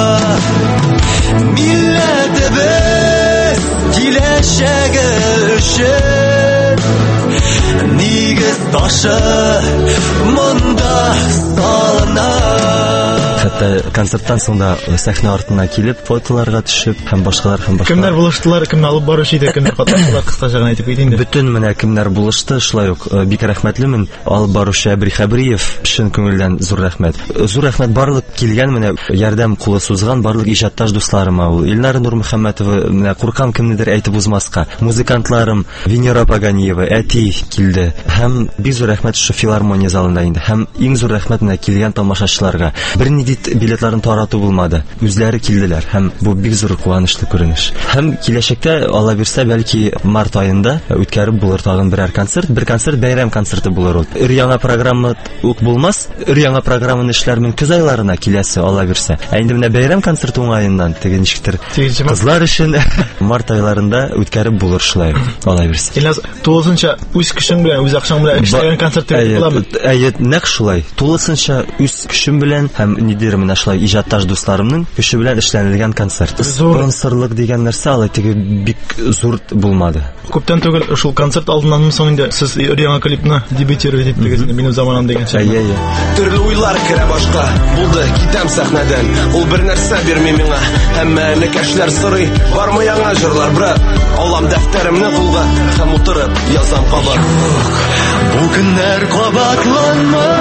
милләтебез киләчәге өчен нигез ташы монда салына. Хәтта концерттан соң да сәхнә артына килеп, фотоларга төшеп һәм башкалар. Кемнәр булыштылар, кемне алып баручы иде, кемне катнаштылар, кыскача гына әйтеп кит инде. Бөтен менә кемнәр булышты, шулай ук бик рәхмәтлемен. Алып баручы Әбри Хәбриев, чын күңелдән зур рәхмәт. Зур рәхмәт барлык килгән менә ярдәм кулы сузган барлык иҗатташ дусларыма. Ул Илнар Нурмөхәммәтова, менә куркам кемнедер әйтеп узмаска. Музыкантларым Венера Паганиева, әти килде. Һәм бик зур рәхмәт шу филармония залында инде. Һәм иң зур рәхмәт менә килгән тамашачыларга. Бернинди билетларын тарату булмады. Үзләре килделәр һәм бу бик зур куанычлы күренеш. Һәм киләчәктә ала бирсә, бәлки март аенда үткәреп булыр тагын берәр концерт. Бер концерт бәйрәм концерты булыр ул. Өр-яңа программа ук булмас. Өр-яңа программаны эшләрмен көз айларына киләсе ала бирсә. Ә инде менә бәйрәм концерты уңаеннан теге ничектер кызлар өчен март айларында үткәреп булыр шулай ала бирсә. Илназ, тулысынча үз көчең белән, үз акчаң белән эшләгән концерт буламы? Әйе, нәкъ шулай. Тулысынча үз көчем белән һәм нидер менә шулай иҗатташ дусларымның көче белән эшләнелгән концерт. Спонсорлык дигән нәрсә алай теге бик зур булмады. Күптән түгел шул концерт алдыннан соң инде сез яңа клипны дебютировать иттегез инде минем заманам дигән. Төрле уйлар керә башка, булды китәм сәхнәдән. Ул бер нәрсә бирми миңа, һәммә кәшләр сорый, бармы яңа җырлар, брат? Алам дәфтәремне кулга, һәм утырып язам кабат. Бу көннәр кабатланмас.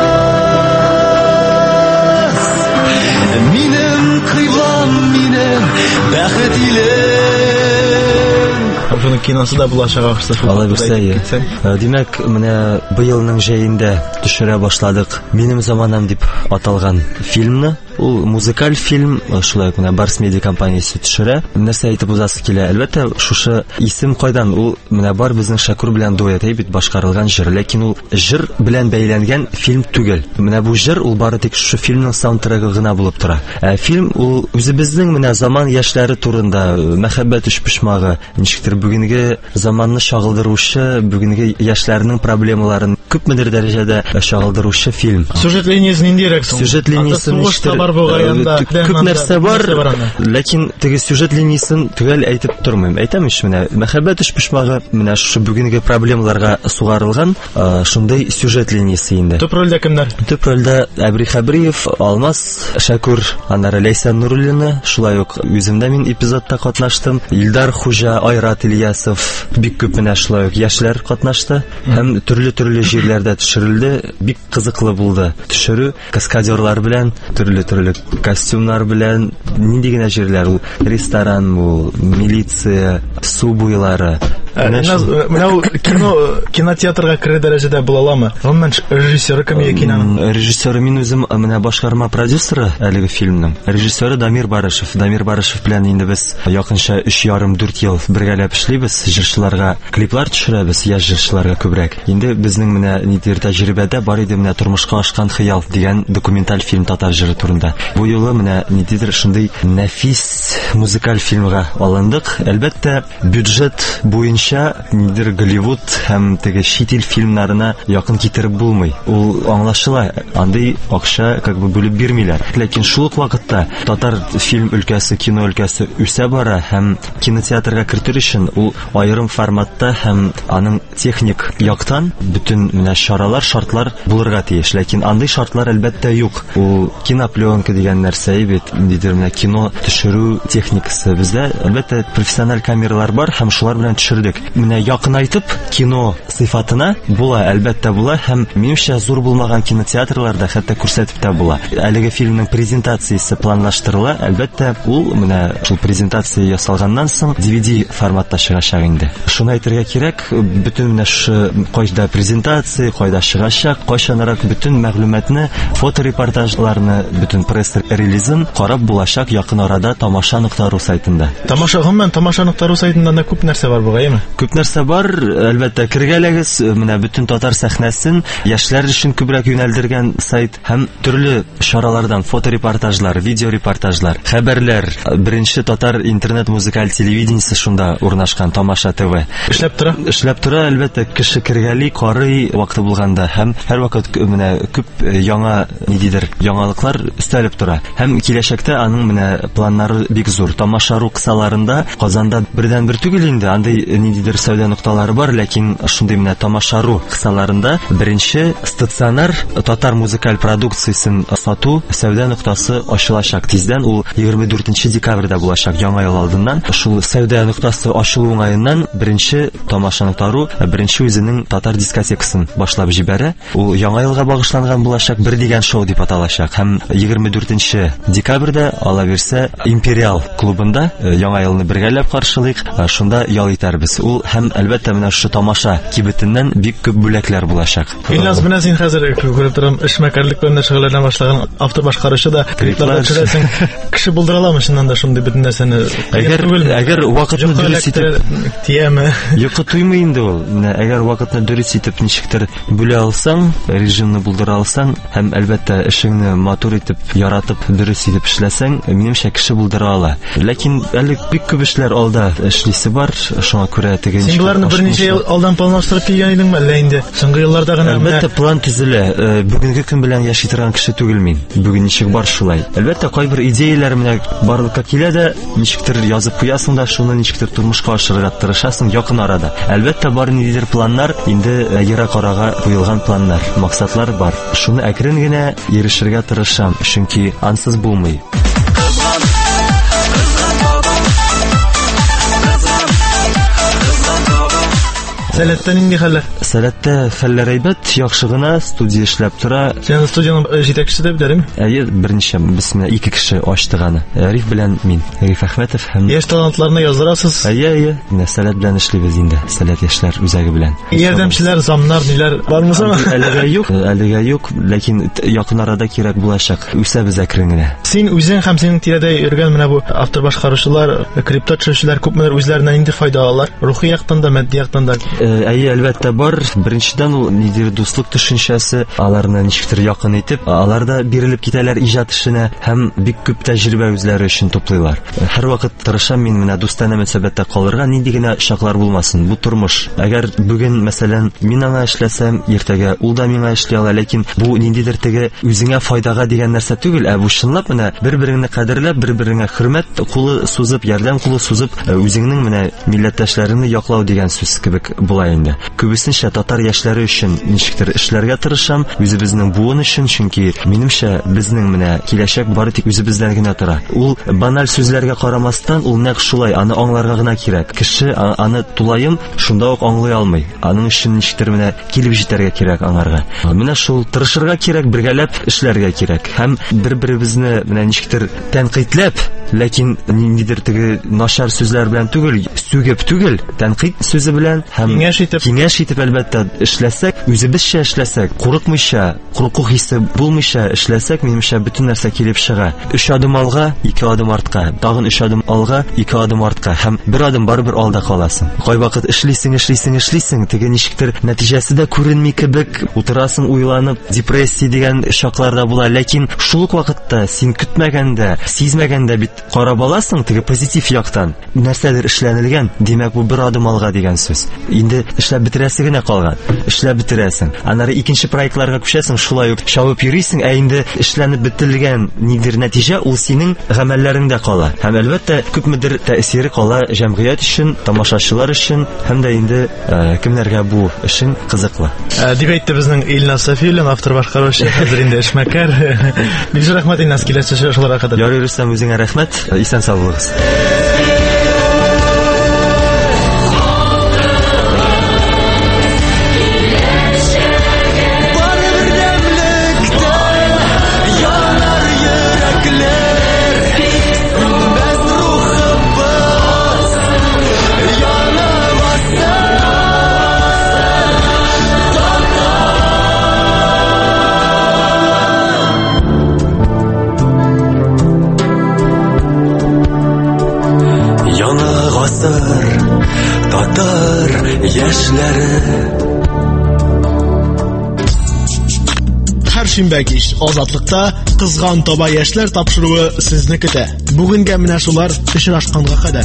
Минем кыйлам, минем бәхет илем. Шуның киносы да булачак ахырсы. Алай булса. Димәк, менә быелның җәендә төшерә башладык. Минем заманам дип аталган фильмны. Ул музыкаль фильм, шулай менә Барс Медиа компаниясе төшерә. Нәрсә әйтеп узасы килә? Әлбәттә, шушы исем кайдан? Ул менә бар безнең Шакур белән дуэт бит башкарылган җыр, ләкин ул җыр белән бәйләнгән фильм түгел. Менә бу җыр ул бары тик шушы фильмның саундтрегы гына булып тора. Фильм ул үзебезнең менә заман яшьләре турында, мәхәббәт үшпешмагы, ничектер бүгенге заманны чагылдыручы, бүгенге яшьләрнең проблемаларын күпмедер дәрәҗәдә чагылдыручы фильм. Сюжет линиясе ниндирәк соң? Сюжет линиясе күп нәрсә бар, ләкин теге сюжет линиясын төгәл әйтеп тормыйм. Әйтәм ич менә мәхәббәт үшпешмагы менә шушы бүгенге проблемаларга сугарылган шундый сюжет линиясе инде. Төп рольдә кемнәр? Төп рольдә Әбри Хәбриев, Алмаз Шакур, аннары Ләйсән Нуруллина, шулай ук үземдә мин эпизодта катнаштым. Илдар Хуҗа, Айрат Ильясов, бик күп менә шулай ук яшьләр катнашты һәм төрле җирләрдә төшерелде. Бик кызыклы булды. Төшерү каскадерлар белән, төрле костюмнар белән, нинди генә җирләр, ул ресторан, ул милиция, су буйлары. Менә кинотеатрга керә дәрәҗәдә була аламы? Гомумән режиссеры кем икән? Режиссеры мин үзем менә башкарма продюсеры әлеге фильмның. Режиссеры Дамир Барышев. Дамир Барышев белән инде без якынча 3,5-4 ел бергәләп эшлибез. Җырчыларга клиплар төшерәбез, яшь җырчыларга күбрәк. Инде безнең менә нидер тәҗрибәдә бар иде менә Тормышка ашкан хыял дигән документаль фильм татар җыры турында. Бу юлы менә нидер шундый нәфис музыкаль фильмга алындык. Әлбәттә, бюджет буенча нидер Голливуд һәм теге чит ил фильмнарына якын китереп булмый. Ул аңлашыла, андый акча как бы бүлеп бирмиләр. Ләкин шул ук вакытта татар фильм өлкәсе, кино өлкәсе үсә бара һәм кинотеатрга кертер өчен ул аерым форматта һәм аның техник яктан бүтән менә чаралар, шартлар булырга тиеш. Ләкин андый шартлар әлбәттә юк. Ул кинопленка дигән нәрсә бит, нидер менә кино төшерү техникасы бездә әлбәттә профессиональ камералар бар һәм шулар белән төшердек. Менә якын айтып, кино сыйфатына була, әлбәттә була һәм минемчә зур булмаган кинотеатрларда хәтта күрсәтеп тә була. Әлеге фильмның презентациясе планлаштырыла, әлбәттә ул менә шул презентация ясалганнан соң DVD форматта чыгачак инде. Шуны әйтергә кирәк, бүтән менә шу кайда презентация, кайда чыгачак, кайчанрак бүтән мәгълүматны, фоторепортажларны, бүтән пресс-релизын карап булачак якын арада тамаша.ру сайтында. Тамаша.ру сайтында да күп нәрсә бар бугаймы? Күп нәрсә бар, әлбәттә кергәләгез, менә бүтән татар сәхнәсен яшьләр өчен күбрәк юнәлдергән сайт һәм төрле чаралардан фоторепортажлар, видеорепортажлар, хәбәрләр. Беренче татар интернет-музыкаль телевидениесе шунда урнашкан Тамаша ТВ. Эшләп тора, әлбәттә кеше кергәли, карый вакыты булганда һәм һәрвакыт менә күп яңа нидидер яңалыклар өстәлеп тора. Һәм киләчәктә аның менә планнары бик зур. Тамаша.ру кысаларында Казанда бердән-бер түгел инде, андый нидидер сәүдә нокталары бар, ләкин шундый менә Тамаша.ру кысаларында беренче стационар татар музыкаль продукциясын сату сәүдә ноктасы ачылачак. Тиздән ул 24 декабрьдә булачак, яңа ел алдыннан. Шул сәүдә ноктасы ачылу уңаеннан беренче Тамаша.ру беренче үзенең татар дискотекасын башлап җибәрә. Ул яңа елга багышланган булачак, бер дигән шоу дип аталачак. Һәм 24 декабрьдә ала берсә Империал клубында яңа елны бергәләп каршылыйк. Шунда ял итәрбез. Ул һәм әлбәттә менә шу тамаша кибетеннән бик күп бүләкләр булачак. Илназ, менә син хәзер күреп торам, эшмәкәрлек белән шөгыльләнә башлаган автор башкаручы да клиплар төшерәсең. Кеше булдыраламы шуннан да шундый бөтен нәрсәне? Әгәр вакытны дөрес итеп тияме? Юкы туймый инде ул. Әгәр вакытны дөрес итеп ничектер бүлә алсаң, режимны булдыра алсаң һәм әлбәттә эшеңне матур итеп, яратып, дөрес итеп эшләсәң, минемчә кеше булдыра ала. Ләкин әле бик күп эшләр алда эшлисе бар, шуңа күрә керә, теге Син буларны берничә ел алдан планлаштырып килгән идеңме, әллә инде соңгы елларда гына? Әлбәттә, план төзелә. Бүгенге көн белән яши торган кеше түгел мин. Бүген ничек бар шулай. Әлбәттә, кайбер идеяләр менә барлыкка килә дә, ничектер язып куясың да, шуны ничектер тормышка ашырырга тырышасың якын арада. Әлбәттә, бар ниндидер планнар, инде ерак арага куелган планнар, максатлар бар. Шуны әкрен генә ирешергә тырышам, чөнки ансыз булмый. Сәләттә нинди хәлләр? Сәләттә хәлләр әйбәт, яхшы гына, студия эшләп тора. Син студияның җитәкчесе дип дәрем? Әйе, берничә без менә 2 кеше ачтыганы. Риф белән мин, Риф Әхмәтов һәм яшь талантларны яздырасыз. Әйе, менә Сәләт белән эшлибез инде, Сәләт яшьләр үзәге белән. Ярдәмчеләр, замнар, ниләр бармы соң? Әлегә юк, ләкин якын арада кирәк булачак. Үсәбез әкрен генә. Син үзең һәм синең тирәдә йөргән менә бу автор башкаручылар, крипто төшүчеләр күпмедер үзләреннән инде файда алалар. Рухи яктан да, матди яктан да. Әйе, әлбәттә бар. Беренчедән ул нидер дуслык төшенчәсе, аларны ничектер якын итеп, алар да бирелеп китәләр иҗат эшенә һәм бик күп тәҗрибә үзләре өчен туплыйлар. Һәр вакыт тырышам мин менә дустана мөнәсәбәттә калырга, нинди генә шаклар булмасын. Бу тормыш. Әгәр бүген, мәсәлән, мин аңа эшләсәм, иртәгә ул да миңа эшли ала, ләкин бу ниндидер теге үзеңә файдага дигән нәрсә түгел, ә бу чынлап менә бер-береңне кадерләп, бер-береңә хөрмәт кулы сузып, ярдәм кулы сузып, үзеңнең менә милләттәшләреңне яклау дигән сүз кебек була инде. Күбесенчә татар яшьләре өчен ничектер эшләргә тырышам, үзебезнең буын өчен, чөнки минемчә безнең менә киләчәк бары тик үзебездән генә тора. Ул баналь сүзләргә карамастан, ул нәкъ шулай, аны аңларга гына кирәк. Кеше аны тулаем шунда ук аңлый алмый. Аның өчен ничектер менә килеп җитәргә кирәк аңарга. Менә шул тырышырга кирәк, бергәләп эшләргә кирәк. Һәм бер-беребезне менә ничектер тәнкыйтьләп, ләкин ниндидер теге начар сүзләр белән түгел, сүгеп түгел, тәнкыйть сүзе белән һәм киңәш итеп әлбәттә эшләсәк, үзебезчә эшләсәк, курыкмыйча, курку хисе булмыйча эшләсәк, минемчә бөтен нәрсә килеп чыга. 3 адым алга, 2 адым артка, тагын 3 адым алга, 2 адым артка һәм 1 адым барыбер алда каласың. Кайвакыт эшлисең, теге ничектер нәтиҗәсе дә күренми кебек, утырасың уйланып, депрессия дигән шакларда була, ләкин шул ук вакытта син көтмәгәндә, сизмәгәндә бит карап аласың теге позитив яктан. Нәрсәдер эшләнелгән, димәк бу 1 адым алга дигән сүз. Инде эшләп бетерәсе генә калган. Эшләп бетерәсең. Аннары икенче проектларга күчәсең, шулай ук чабып йөрисең, ә инде эшләнеп бетерелгән нидер нәтиҗә ул синең гамәлләреңдә кала. Һәм әлбәттә күпмедер тәэсире кала җәмгыять өчен, тамашачылар өчен, һәм дә инде кемнәргә бу эшең кызыклы. Дип әйтте безнең Илназ Сафиуллин, автор башкаручы, хәзер инде эшмәкәр. Бик зур рәхмәт Илназ, киләсе шуларга кадәр. Ярый, Рөстәм, үзеңә рәхмәт. Исән сау булыгыз. Татар яшьләре. Һәр шимбә кич Азатлыкта кызган таба яшьләр тапшыруы сезне көтә. Бүгенгә менә шулар очрашканга кадәр.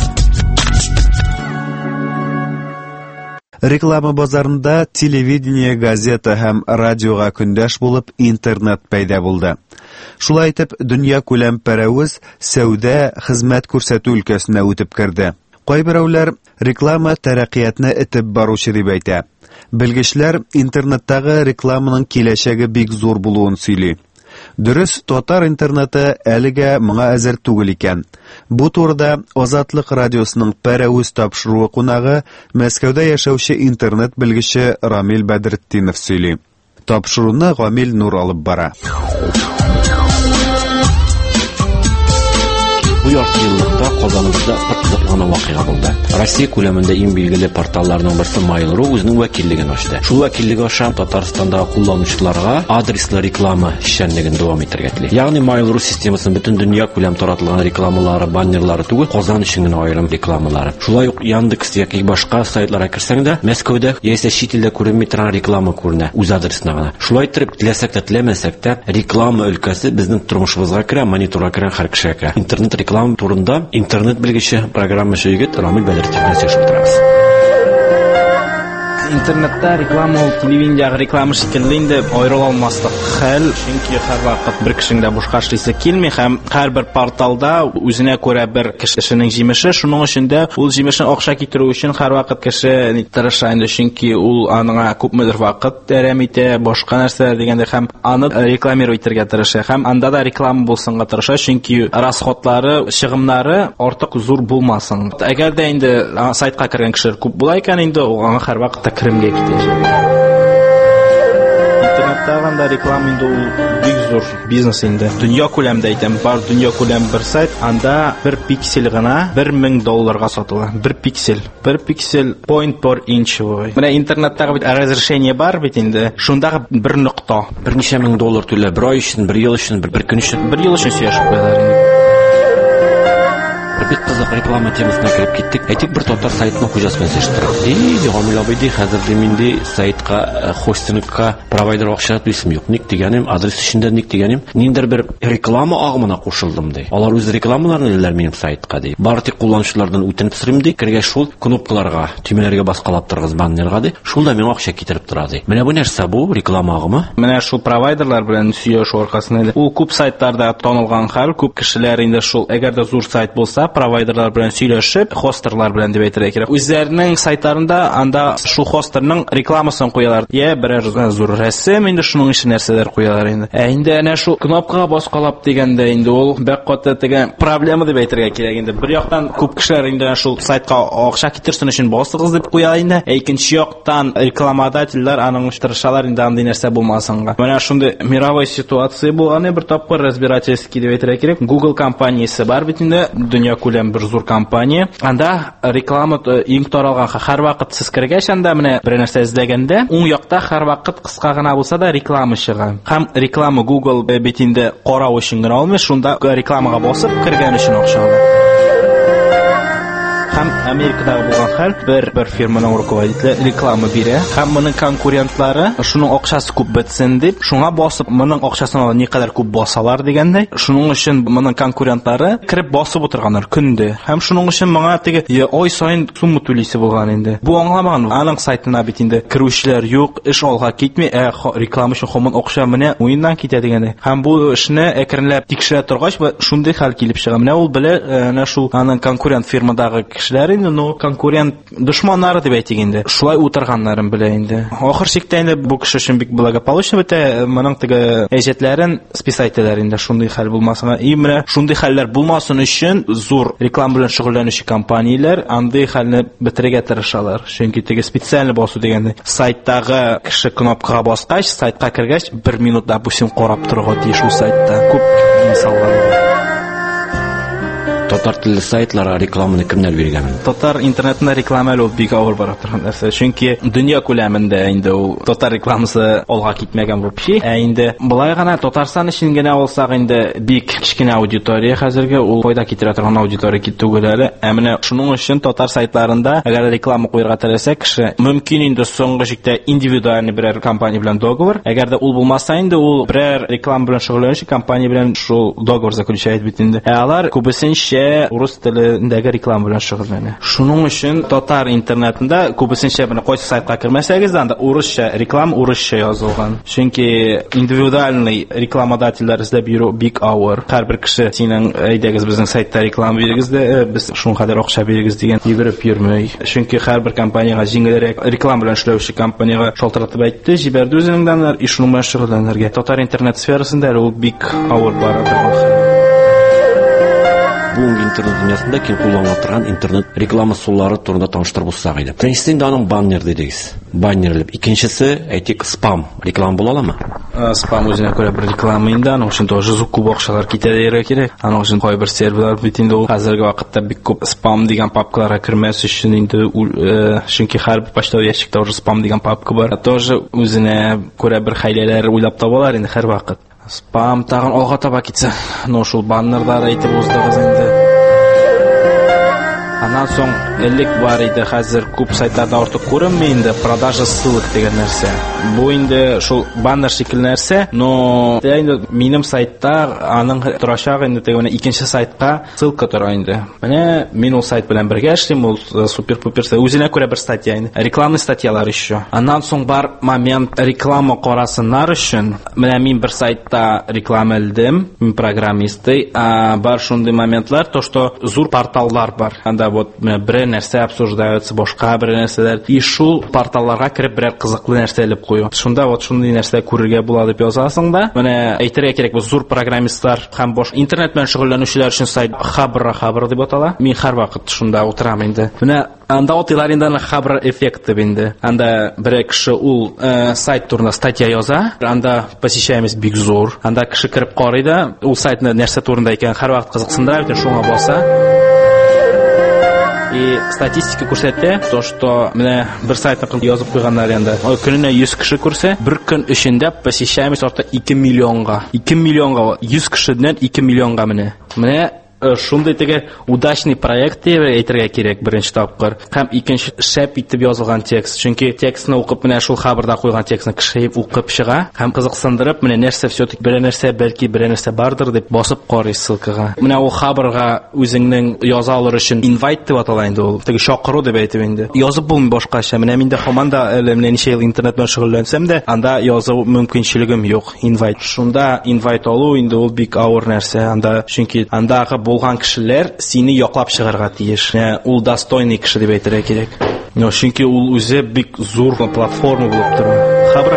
Реклама базарында телевидение, газета һәм радиога көндәш булып интернет пәйда булды. Шулай итеп, дөнья күләм пәрәвез сәүдә, хезмәт күрсәтү өлкәсенә үтеп керде. Кайберәүләр реклама тәрәккыятны этеп баручы дип әйтә. Белгечләр интернеттагы рекламаның киләчәге бик зур булуын сөйли. Дөрес, татар интернеты әлегә моңа әзер түгел икән. Бу турыда Азатлык радиосының пәрәвез тапшыруы кунагы Мәскәүдә яшәүче интернет белгече Рамил Бәдретдинов сөйли. Тапшыруны Гамил Нур алып бара. Бу яртыйлыкта Казаныбызда кызыклы вакыйга булды. Россия күләмендә иң билгеле порталларның берсе Mail.ru үзенең вәкиллеген ачты. Шул вәкиллеге аша Татарстандагы кулланучыларга адреслы реклама эшчәнлеген дәвам итәргә тели. Ягъни Mail.ru системасының бөтен дөнья күләм таратылган рекламалары, баннерлары түгел, Казан өчен генә аерым рекламалары. Шулай ук Яндекс яки башка сайтларга кирсәң дә, Мәскәүдә яисә чит илдә күренми торган реклама күренә үз адресына гына. Шулай итеп, теләсәк тә теләмәсәк тә, реклама өлкәсе безнең тормышыбызга керә, мониторга керә, һәр кешегә керә. Интернет реклама турында интернет белгече программачы егет Рамил Бәдретдинов сөйләшеп торабыз. Интернетта реклама ул телевидениедәге реклама шикелле инде аерыла алмаслык хәл, чөнки һәрвакыт бер кешенең дә бушка эшлисе килми һәм һәрбер порталда үзенә күрә бер кешенең җимеше, шуның өчен дә ул җимешне акча китерү өчен һәрвакыт кеше тырыша инде, чөнки ул аңа күпмедер вакыт әрәм итә, башка нәрсәләр дигәндә һәм аны рекламировать итәргә тырыша һәм анда да реклама булсынга тырыша, чөнки расходлары, чыгымнары артык зур булмасын. Әгәр дә инде сайтка кергән кешеләр күп була икән, инде аңа һәрвакыт киремгә китәчәк. Интернеттагы реклама инде ул бик зур бизнес инде. Дөнья күләмендә әйтәм, бар дөнья күләм бер сайт, анда бер пиксель гына $1000 сатыла. Бер пиксель point per inch. Менә интернеттагы бит разрешение бар бит инде. Шундагы бер нокта, берничә мең доллар түлә, бер ай өчен, бер ел өчен, бер көн өчен, сөйләшеп куялар инде. Бик кызык реклама темасына кирип киттек. Әйтик, бер татар сайтының хуҗасымен сөйләштек. Гамил абый ди, хәзер минде сайтка, хостингка провайдер акча түлисем юк. Ник дигәнем, адрес өчендә ник дигәнем, ниндер бер реклама агымына кушылдым ди. Алар үз рекламаларын эләр минем сайтка ди. Бары тик кулланучылардан үтенеп сорыйм ди, кергәч шул кнопкаларга, түймәләргә баскалап торгыз баннерга ди. Шул да миңа акча китереп тора ди. Менә бу нәрсә бу реклама агымы? Менә шул провайдерлар белән сөйләшү аркасында ул күп сайтларда танылган хәл, күп кешеләр инде шул, әгәр дә зур сайт булса, провайдерлар белән сөйләшеп, хостерлар белән дип әйтергә кирәк. Үзләренең сайтларында анда шул хостерның рекламасын куялар. Я берәр зур рәсем инде шуның өчен нәрсәләр куялар инде. Инде әнә шул кнопкага баскалап дигәндә инде ул бик каты дигән проблема дип әйтергә кирәк инде. Бер яктан күп кешеләр инде шул сайтка акча китерсен өчен басыгыз дип куя инде. Икенче яктан рекламодательләр аның тырышалар инде андый нәрсә булмасынга. Менә шундый мировой ситуация булган, бер тапкыр разбирательский дип әйтергә кирәк. Google компаниясе бар бит инде, дөнья күләм бер зур компания. Анда реклама иң таралган һәрвакыт сез кергәч анда менә бер нәрсә эзләгәндә, уң якта һәрвакыт кыска гына булса да реклама чыга. Һәм реклама Google бит инде карау өчен генә алмый, шунда рекламага басып кергән өчен акча ала. Һәм Америкадагы булган хәл, бер фирманың руководителе реклама бирә, һәм моның конкурентлары шуның акчасы күп бетсен дип, шуңа басып, моның акчасын ни кадәр күп басалар дигәндәй, шуның өчен моның конкурентлары кирип басып утырганнар көнде. Һәм шуның өчен моңа теге ай сайын сумма түлисе булган инде. Бу аңламаган, аның сайтына бит инде кирүчеләр юк, эш алга китми, реклама өчен һаман акча менә уеннан китә дигәндәй. Һәм бу эшне әкренләп тикшерә торгач, шундый хәл килеп чыга. Менә ул белә, әнә шул аның конкурент фирмадагы кешеләр инде, конкурент дошманнары дип әйтик инде. Шулай утырганнарын белә инде. Ахыр чиктә инде бу кеше өчен бик благополучно бетә, моның теге әҗәтләрен списайтеләр инде шундый хәл булмасына. Менә шундый хәлләр булмасын өчен зур реклама белән шөгыльләнүче компанияләр андый хәлне бетерергә тырышалар. Чөнки теге специаль басу дигәндә, сайттагы кеше кнопкага баскач, сайтка кергәч 1 минутта допустим карап торырга тиеш ул сайтта. Күп мисаллар. Татар телле сайтларга рекламаны кемнәр биргән? Татар интернетында реклама ул бик авыр бара торган нәрсә. Чөнки дөнья күләмендә инде ул татар рекламасы алга китмәгән вообще. Инде булай гына Татарстан өчен генә алсак инде бик кичкенә аудитория хәзергә ул файда китерә торган аудитория түгел әле. Менә шуның өчен татар сайтларында әгәр реклама куярга теләсә кеше, мөмкин инде соңгы җиктә индивидуаль берәр компания белән договор. Әгәр дә ул булмаса инде ул берәр реклама белән шөгыльләнүче компания белән шул договор заключает бит инде. Алар күбесенчә урыс телендәге реклама белән шөгыльләнә. Шуның өчен татар интернетында күбесенчә менә кайсы сайтка кирмәсәгез анда урысча реклама урысча язылган. Чөнки индивидуальный рекламодательләр эзләп йөрү бик авыр. Һәрбер кеше синең әйдәгез безнең сайтта реклама бирегез дә без шуның кадәр акча бирегез дигән йөгереп йөрмәй. Чөнки һәрбер компанияга җиңелрәк реклама белән эшләүче компанияга шалтыратып әйтте, җибәрде үзенең данлар, и шуның белән шөгыльләнергә. Татар интернет сферасында ул бик авыр бара торган. Бүгенге интернет дөньясында киң кулланыла торган интернет реклама сулары турында таныштырып булсак иде. Беренчесе аның баннер дидегез. Баннерлеп. Икенчесе әйтик спам реклама була аламы? Спам үзенә күрә бер реклама инде, аның өчен тоже күп акчалар китә дигән кирәк. Аның өчен кайбер серверлар бит инде ул хәзерге вакытта бик күп спам дигән папкаларга кирмәс өчен инде чөнки һәр почтовый ящикта уже спам дигән папка бар. Тоже үзенә күрә бер хәйләләр уйлап табалар инде һәр вакыт. Спам тагын алга таба китсә, шул баннерлар әйтеп уздыгыз инде. Аннан соң элек бар иде, хәзер күп сайтларда артык күренми инде продажа ссылок дигән нәрсә. Бу инде шул баннер шикелле нәрсә, но инде минем сайтта аның торачак инде тегенә икенче сайтка ссылка тора инде. Менә мин ул сайт белән бергә эшлим, ул супер-пупер үзенә күрә бер статья инде. Рекламный статьялар еще. Аннан соң бар момент реклама карасыннар өчен. Менә мин бер сайтта реклама элдем, мин программисты, бар шундый моментлар, то что зур порталлар бар. Анда вот бер нәрсә обсуждаются, башка бер нәрсәләр. И шул порталларга кирип берәр кызыклы нәрсә элеп кую. Шунда вот шундый нәрсә күрергә була дип язасың да. Менә әйтергә кирәк, бу зур программистлар һәм бош интернет белән шөгыльләнүчеләр өчен сайт хабр дип атала. Мин һәрвакыт шунда утырам инде. Менә анда отылар инде хабр эффекты инде. Анда бер кеше ул сайт турында статья яза. Анда посещаемость бик зур. Анда кеше кирип карый да, ул сайтны нәрсә турында икән һәрвакыт кызыксындыра, бит шуңа баса. И статистика күрсәтә, то что менә бер сайтны язып куйганнар инде. Көненә 100 кеше күрсә, бер көн эчендә посещаемость арта 2 миллионга. 2 миллионга 100 кешедән 2 миллионга менә шундый теге удачный проект дип әйтергә кирәк беренче тапкыр. Һәм икенче шәп итеп язылган текст. Чөнки текстны укып менә шул хабарда куйган текстны кеше укып чыга һәм кызыксындырып, менә нәрсә все-таки бер нәрсә, бәлки бер нәрсә бардыр дип басып карый ссылкага. Менә ул хабарга үзеңнең яза алыр өчен invite дип атала инде ул. Теге чакыру дип әйтеп инде. Язып булмый башкача. Менә миндә һаман да менә ничә ел интернет белән шөгыльләнсәм дә, анда язу мөмкинчелегем юк. Invite. Шунда invite алу инде ул бик авыр нәрсә. Анда чөнки андагы булган кешеләр сине яклап чыгарга тиеш. Ул достойный кеше дип әйтергә кирәк. Но чөнки ул үзе бик зур платформа булып тора. Хабар.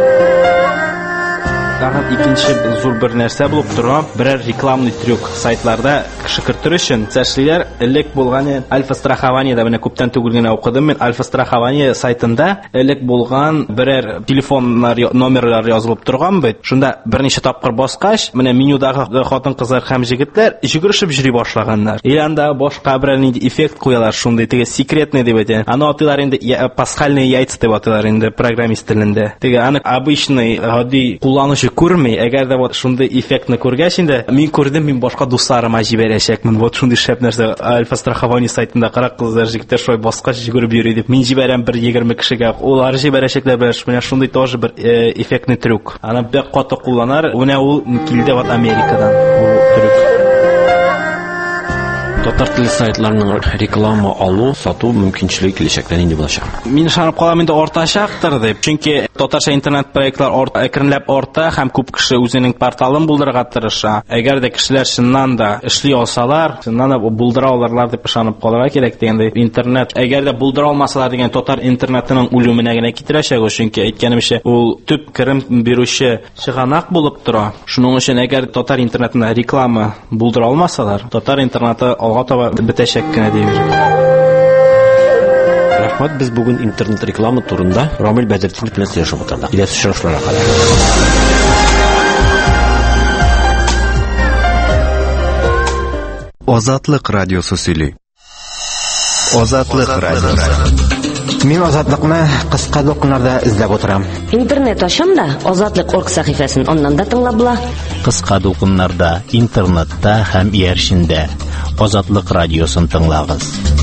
Тагын икенче зур бер нәрсә булып тора, берәр рекламный трюк сайтларда кеше кертер өчен сәшлиләр элек булган Альфа-страхование да менә күптән түгел генә укыдым мен. Альфа-страхование сайтында элек булган берәр телефоннар номерлар язылып торган бит. Шунда берничә тапкыр баскач, менә менюдагы хатын-кызлар һәм җегетләр йөгерешеп йөри башлаганнар. И анда башка берәр эффект куялар, шундый теге секретный дип әйтә. Аны атыйлар инде пасхальные яйца дип атыйлар инде программист телендә. Теге аны обычный гади кулланучы күрми, әгәр дә вот шундый эффектны күргәч инде, мин күрдем, мин башка дусларыма җибәрәчәкмен. Вот шундый шәп нәрсә Альфа-страхование сайтында карак кызлар җигетләр шулай баскач йөгереп йөри дип. Мин җибәрәм бер 20 кешегә. Улар җибәрәчәкләр белән менә шундый тоже бер эффектный трюк. Аны бик каты кулланар. Менә ул килде вот Америкадан. Бу трюк. Татар теле сайтларының реклама алу, сату мөмкинчелеге киләчәктә инде булачак. Мин ышанып калам инде артачактыр дип. Чөнки татарча интернет проектлар әкренләп арта һәм күп кеше үзенең порталын булдырырга тырыша. Әгәр дә кешеләр чыннан да эшли алсалар, чыннан да булдыра алырлар дип ышанып калырга кирәк дигәндәй. Интернет әгәр дә булдыра алмасалар дигән татар интернетының үлеменә генә китерәчәк ул, чөнки әйткәнемчә ул төп керем бирүче чыганак булып тора. Шуның өчен әгәр татар интернетына реклама булдыра алмасалар, татар интернеты таба бетәчәк кенә дип. Рәхмәт, без бүген интернет реклама турында Рамил Бәдретдин белән сөйләшеп утырдык. Киләсе очрашларга кадәр. Азатлык радиосы сөйли. Азатлык радиосы. Мин азатлыкны кыска докумнарда эзләп утырам. Интернет ачам да Азатлык.орг сәхифәсен аннан да тыңлап була. Кыска докумнарда, интернетта һәм ияршиндә Азатлык радиосын тыңлагыз.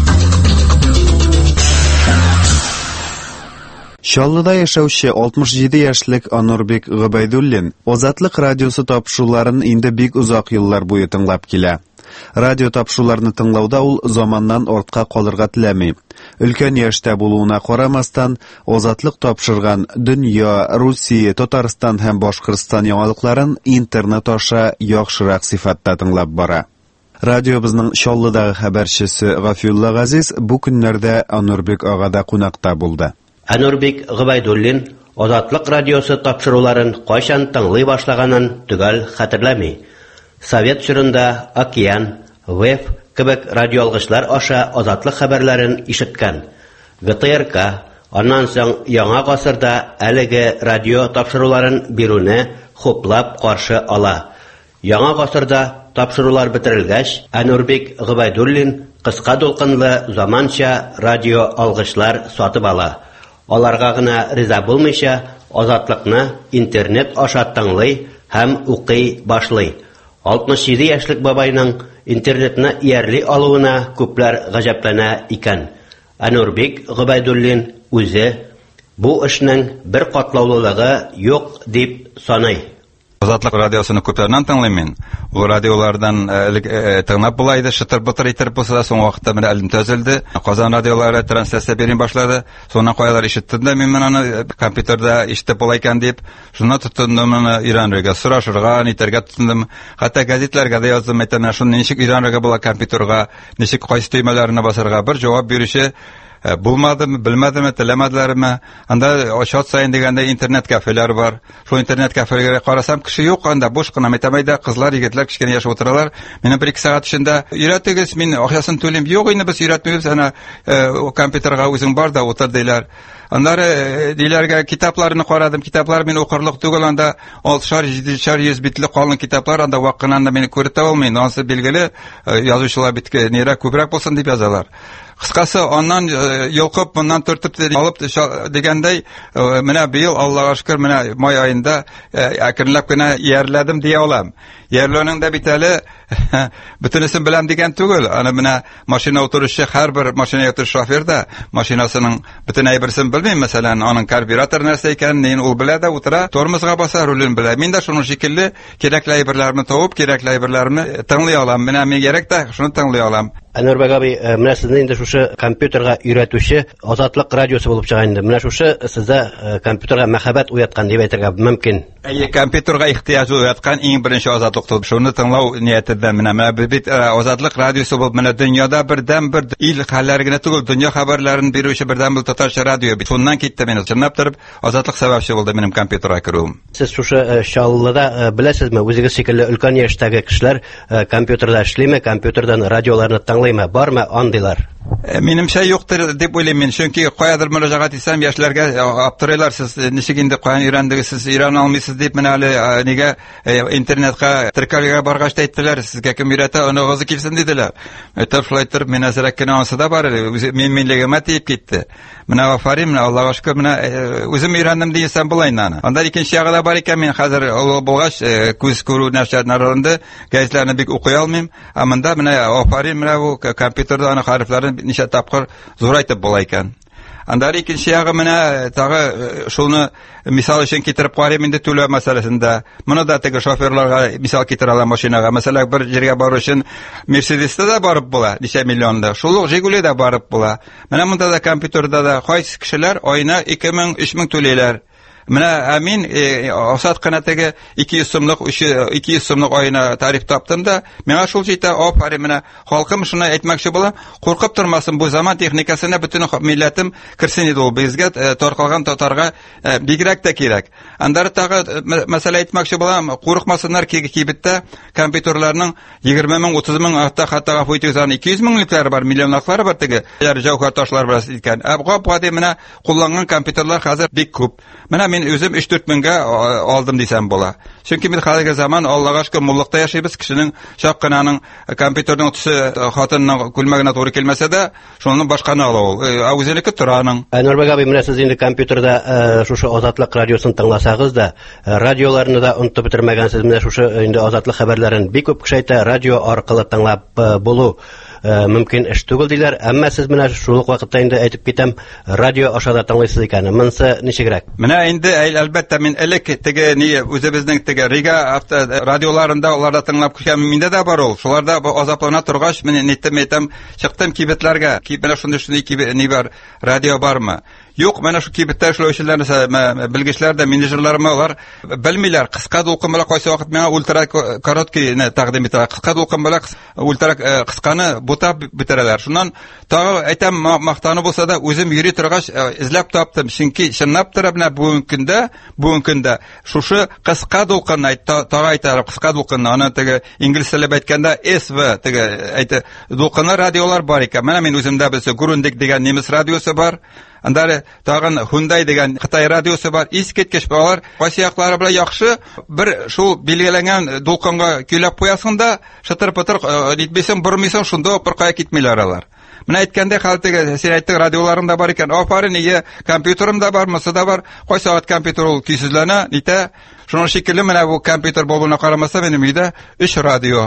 Чаллыда яшәүче 67 яшьлек Анурбек Гобайдуллин Азатлык радиосы тапшыруларын инде бик узак еллар буе тыңлап килә. Радио тапшыруларны тыңлауда ул заманнан артка калырга теләми. Өлкән яшьтә булуына карамастан, Азатлык тапшырган дөнья, Русия, Татарстан һәм Башкортстан яңалыкларын интернет аша яхшырак сыйфатта тыңлап бара. Радиобызның Чаллыдагы хәбәрчесе Гафулла Газиз бу көннәрдә Анурбек агада кунакта булды. Анурбек Гобайдуллин Азатлык радиосы тапшыруларын кайчан тыңлый башлаганын төгәл хәтерләми. Совет чорында Океан, ВЭФ кебек радиоалгычлар аша Азатлык хәбәрләрен ишеткән. ГТРК аннан соң яңа гасырда әлеге радио тапшыруларын бирүне хуплап каршы ала. Яңа гасырда тапшырулар бетерелгәч, Анурбек Гобайдуллин кыска дулкынлы заманча радио алгычлар сатып ала. Аларга гына риза булмыйча, Азатлыкны интернет аша тыңлый һәм укый башлый. 67 яшьлек бабайның интернетны иярлый алуына күпләр гаҗәпләнә икән. Анурбек Гобайдуллин үзе бу эшнең бер катлаулылыгы юк дип саный. Азатлык радиосыны күпләрнән тыңлыйм мин. Ул радиолардан тыңлап була иде, шытыр-бытыр итеп булса да, соң вакытта менә әлем төзелде. Казан радиолары трансляция берим башлады. Соннан каялар ишеттем дә мин аны компьютерда ишетеп була икән дип, шуны тотындым, аны өйрәнергә, сорашырга, нитәргә тотындым. Хәтта газетларга да яздым, әйтәм, шуны ничек өйрәнергә була компьютерга, ничек кайсы төймәләрне басарга, бер җавап бирүче булмадымы, белмәдемме, теләмәделәрме. Анда ашат сайын дигәндә интернет кафелар бар. Шул интернет кафеларга карасам, кеше юк анда, буш кына. Мәйтәмәйдә кызлар, егетләр кичкән яшь утыралар. Мине 1-2 сәгать эчендә өйрәтегез, мин акчасын түлим. Юк, инде без өйрәтмәбез, ана компьютерга үзең бар да утыр диләр. Аннары диләргә китапларны карадым. Китаплар мин укырлык түгел, анда 6-7 битле калын китаплар, анда вакытында мине күреп алмыйм. Ансы билгеле язучылар биткә нирәк күбрәк булсын дип язалар. Кыскасы, аннан йолкып, моннан төртеп алып дигәндәй, менә быел Аллага шөкер, менә май аенда әкренләп кенә иярләдем дия алам. Иярләүнең дә бит әле бөтенесен беләм дигән түгел. Аны менә машина утыручы, һәрбер машина утыручы шофер да машинасының бөтен әйберсен белмим. Мәсәлән, аның карбюратор нәрсә икәнен ул белә дә утыра, тормозга баса, рулен белә. Мин дә шуның шикелле кирәкле әйберләрне табып, кирәкле әйберләрне тыңлый алам. Менә мин кирәк тә шуны тыңлый алам. Әнвәр абый, менә сезне инде шушы компьютерга өйрәтүче Азатлык радиосы булып чыга инде. Менә шушы сездә компьютерга мәхәббәт уяткан дип әйтергә мөмкин. Компьютерга ихтияҗ уяткан иң беренче Азатлык булды. Шуны тыңлау ниятендә менә бит Азатлык радиосы булып, менә дөньяда бердән-бер ил хәлләре генә түгел, дөнья хәбәрләрен бирүче бердән-бер татарча радио бит. Шуннан китте мине. Чынлап торып, Азатлык сәбәпче булды минем компьютерга керүем. Сез шушы Чаллыда беләсезме, үзегез шикелле өлкән яшьтәге кешеләр компьютерда эшлиме, компьютердан радиоларны тыңлыймы, бармы андыйлар? Минемчә юктыр дип уйлыйм мин. Чөнки каядыр мөрәҗәгать итсәм, яшьләргә аптырыйлар, сез ничек инде каян өйрәндегез, сез өйрәнә алмыйсыз дип, менә әле нигә интернетка теркәлгә баргач та әйттеләр, сезгә кем өйрәтә, оныгызы килсен диделәр. Әйтеп шулайтыр, мин әзрәк кенә ансы да бар, минлегемә тиеп китте. Менә афарин, менә Аллага шөкер, менә үзем өйрәндем дисәм була инде аны. Анда икенче ягы да бар икән, мин хәзер булгач күз күрү нәрсәләрендә гәзитләрне бик укый алмыйм. Монда менә афарин, менә бу компьютерда аны хәрефләрне ничә тапкыр зурайтып була икән. Анда икенче ягы менә тагы шуны мисал өчен китереп карыйм инде түләү мәсьәләсендә. Моны да теге шоферларга мисал китерә алам машинага. Мәсәлән, бер җиргә бару өчен Мерседеста да барып була, ничә миллионда. Шул ук Жигули да барып була. Менә монда да компьютерда да кайсы кешеләр айына 2000-3000 түләйләр. Менә мин асат канатыгы 200 сумлык 200 сумлык айына тариф таптым да, миңа шул җитә. Афарин, менә халкым шуны әйтмәкче була, куркып тормасын, бу заман техникасына бөтен милләтем кирсен иде ул. Безгә таркалган татарга бигрәк тә кирәк. Андары тагы мәсьәлә әйтмәкче булам, курыкмасыннар ки кибеттә компьютерларның 20 мең, 30 мең, хатта фойтызан 200 меңлекләре бар, миллионлыклары бар теге. Җавһар ташлар белән икән. Гап-гади менә кулланган компьютерлар хәзер бик күп. Менә мин үзем 3-4 меңгә алдым дисәм була. Чөнки без хәзерге заман Аллага шөкер муллыкта яшәйбез, кешенең чак кынаның компьютерның төсе хатынның күлмәгенә туры килмәсә дә, шуның башканы ала ул. Үзенеке тораның. Әнвәр абый, менә сез инде компьютерда шушы Азатлык радиосын тыңласагыз да, радиоларны да онытып бетермәгәнсез. Менә шушы инде Азатлык хәбәрләрен бик күп кеше әйтә, радио аркылы тыңлап булу мөмкин эш түгел диләр. Әмма сез менә шул ук вакытта инде әйтеп китәм, радио аша да тыңлыйсыз икән. Монсы ничегрәк? Менә инде әлбәттә мин элек теге үзебезнең теге Рига радиоларында аларда тыңлап күргән, миндә дә бар ул. Шуларда азаплана торгач, мин әйтәм, чыктым кибетләргә. Менә шундый бар, радио бармы? Юк, менә шу кибеттә эшләүчеләр, белгечләр дә, менеджерлармы, алар белмиләр. Кыска дулкын белән кайсы вакыт миңа ультра короткийне тәкъдим итә. Кыска дулкын белән ультра кысканы бутап бетерәләр. Шуннан тагы әйтәм, мактаны булса да, үзем йөри торгач изләп таптым. Чөнки чынлап тора менә бүгенге көндә шушы кыска дулкынны тагы әйтәләр, кыска дулкынны. Аны теге инглиз телендә әйткәндә SV теге әйтә, дулкынлы радиолар бар икән. Менә мин үземдә безне Гурундик дигән немец радиосы бар. Анда тагын Hyundai дигән Кытай радиосы бар. Искиткеч балалар, кайсы яклары белән яхшы, бер шул билгеләнгән дулкынга көйләп куясың да, шытыр-пытыр нитмисең, бормыйсың, шунда бер кая китмиләр алар. Менә әйткәндә хәлтеге син әйттең, радиоларында бар икән. Афарин, компьютерымда бар, монсы да бар. Кайсы вакыт компьютер ул көйсезләнә, нитә? Шуның шикелле менә бу компьютер булуына карамаса, минем өйдә 3 радио.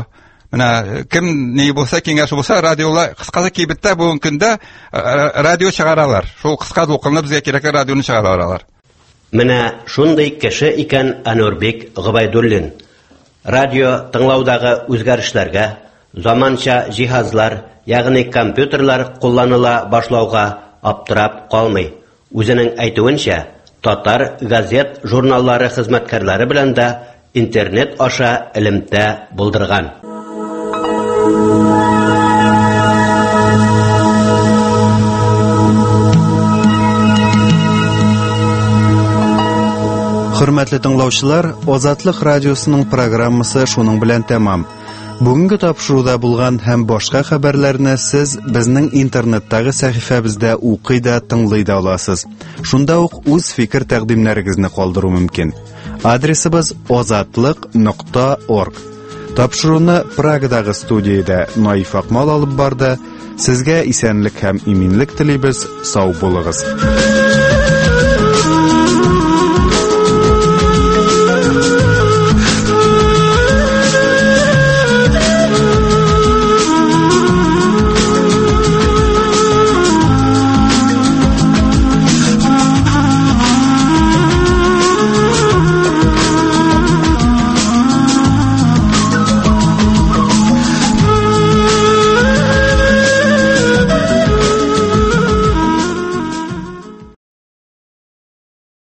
Менә кем ни булса, киңәш булса, радиола кыскасы кибеттә бүгенге көндә радио чыгаралар. Шул кыска дулкынлы безгә кирәкле радионы чыгаралар. Менә шундый кеше икән Анурбек Гобайдуллин. Радио тыңлаудагы үзгәрешләргә, заманча җиһазлар, ягъни компьютерлар кулланыла башлауга аптырап калмый. Үзенең әйтүенчә, татар газет журналлары хезмәткәрләре белән дә интернет аша элемтә булдырган. Хөрмәтле тыңлаучылар, Азатлык радиосының программасы шуның белән тәмам. Бүгенге тапшыруда булган һәм башка хәбәрләрне сез безнең интернеттагы сәхифәбездә укый да, тыңлый да аласыз. Шунда ук үз фикер тәкъдимнәрегезне калдыру мөмкин. Адресыбыз azatlyk.org. Тапшыруны Прагадагы студиядә Наиф Акмал алып барды. Сезгә исәнлек һәм иминлек телибез. Сау булыгыз.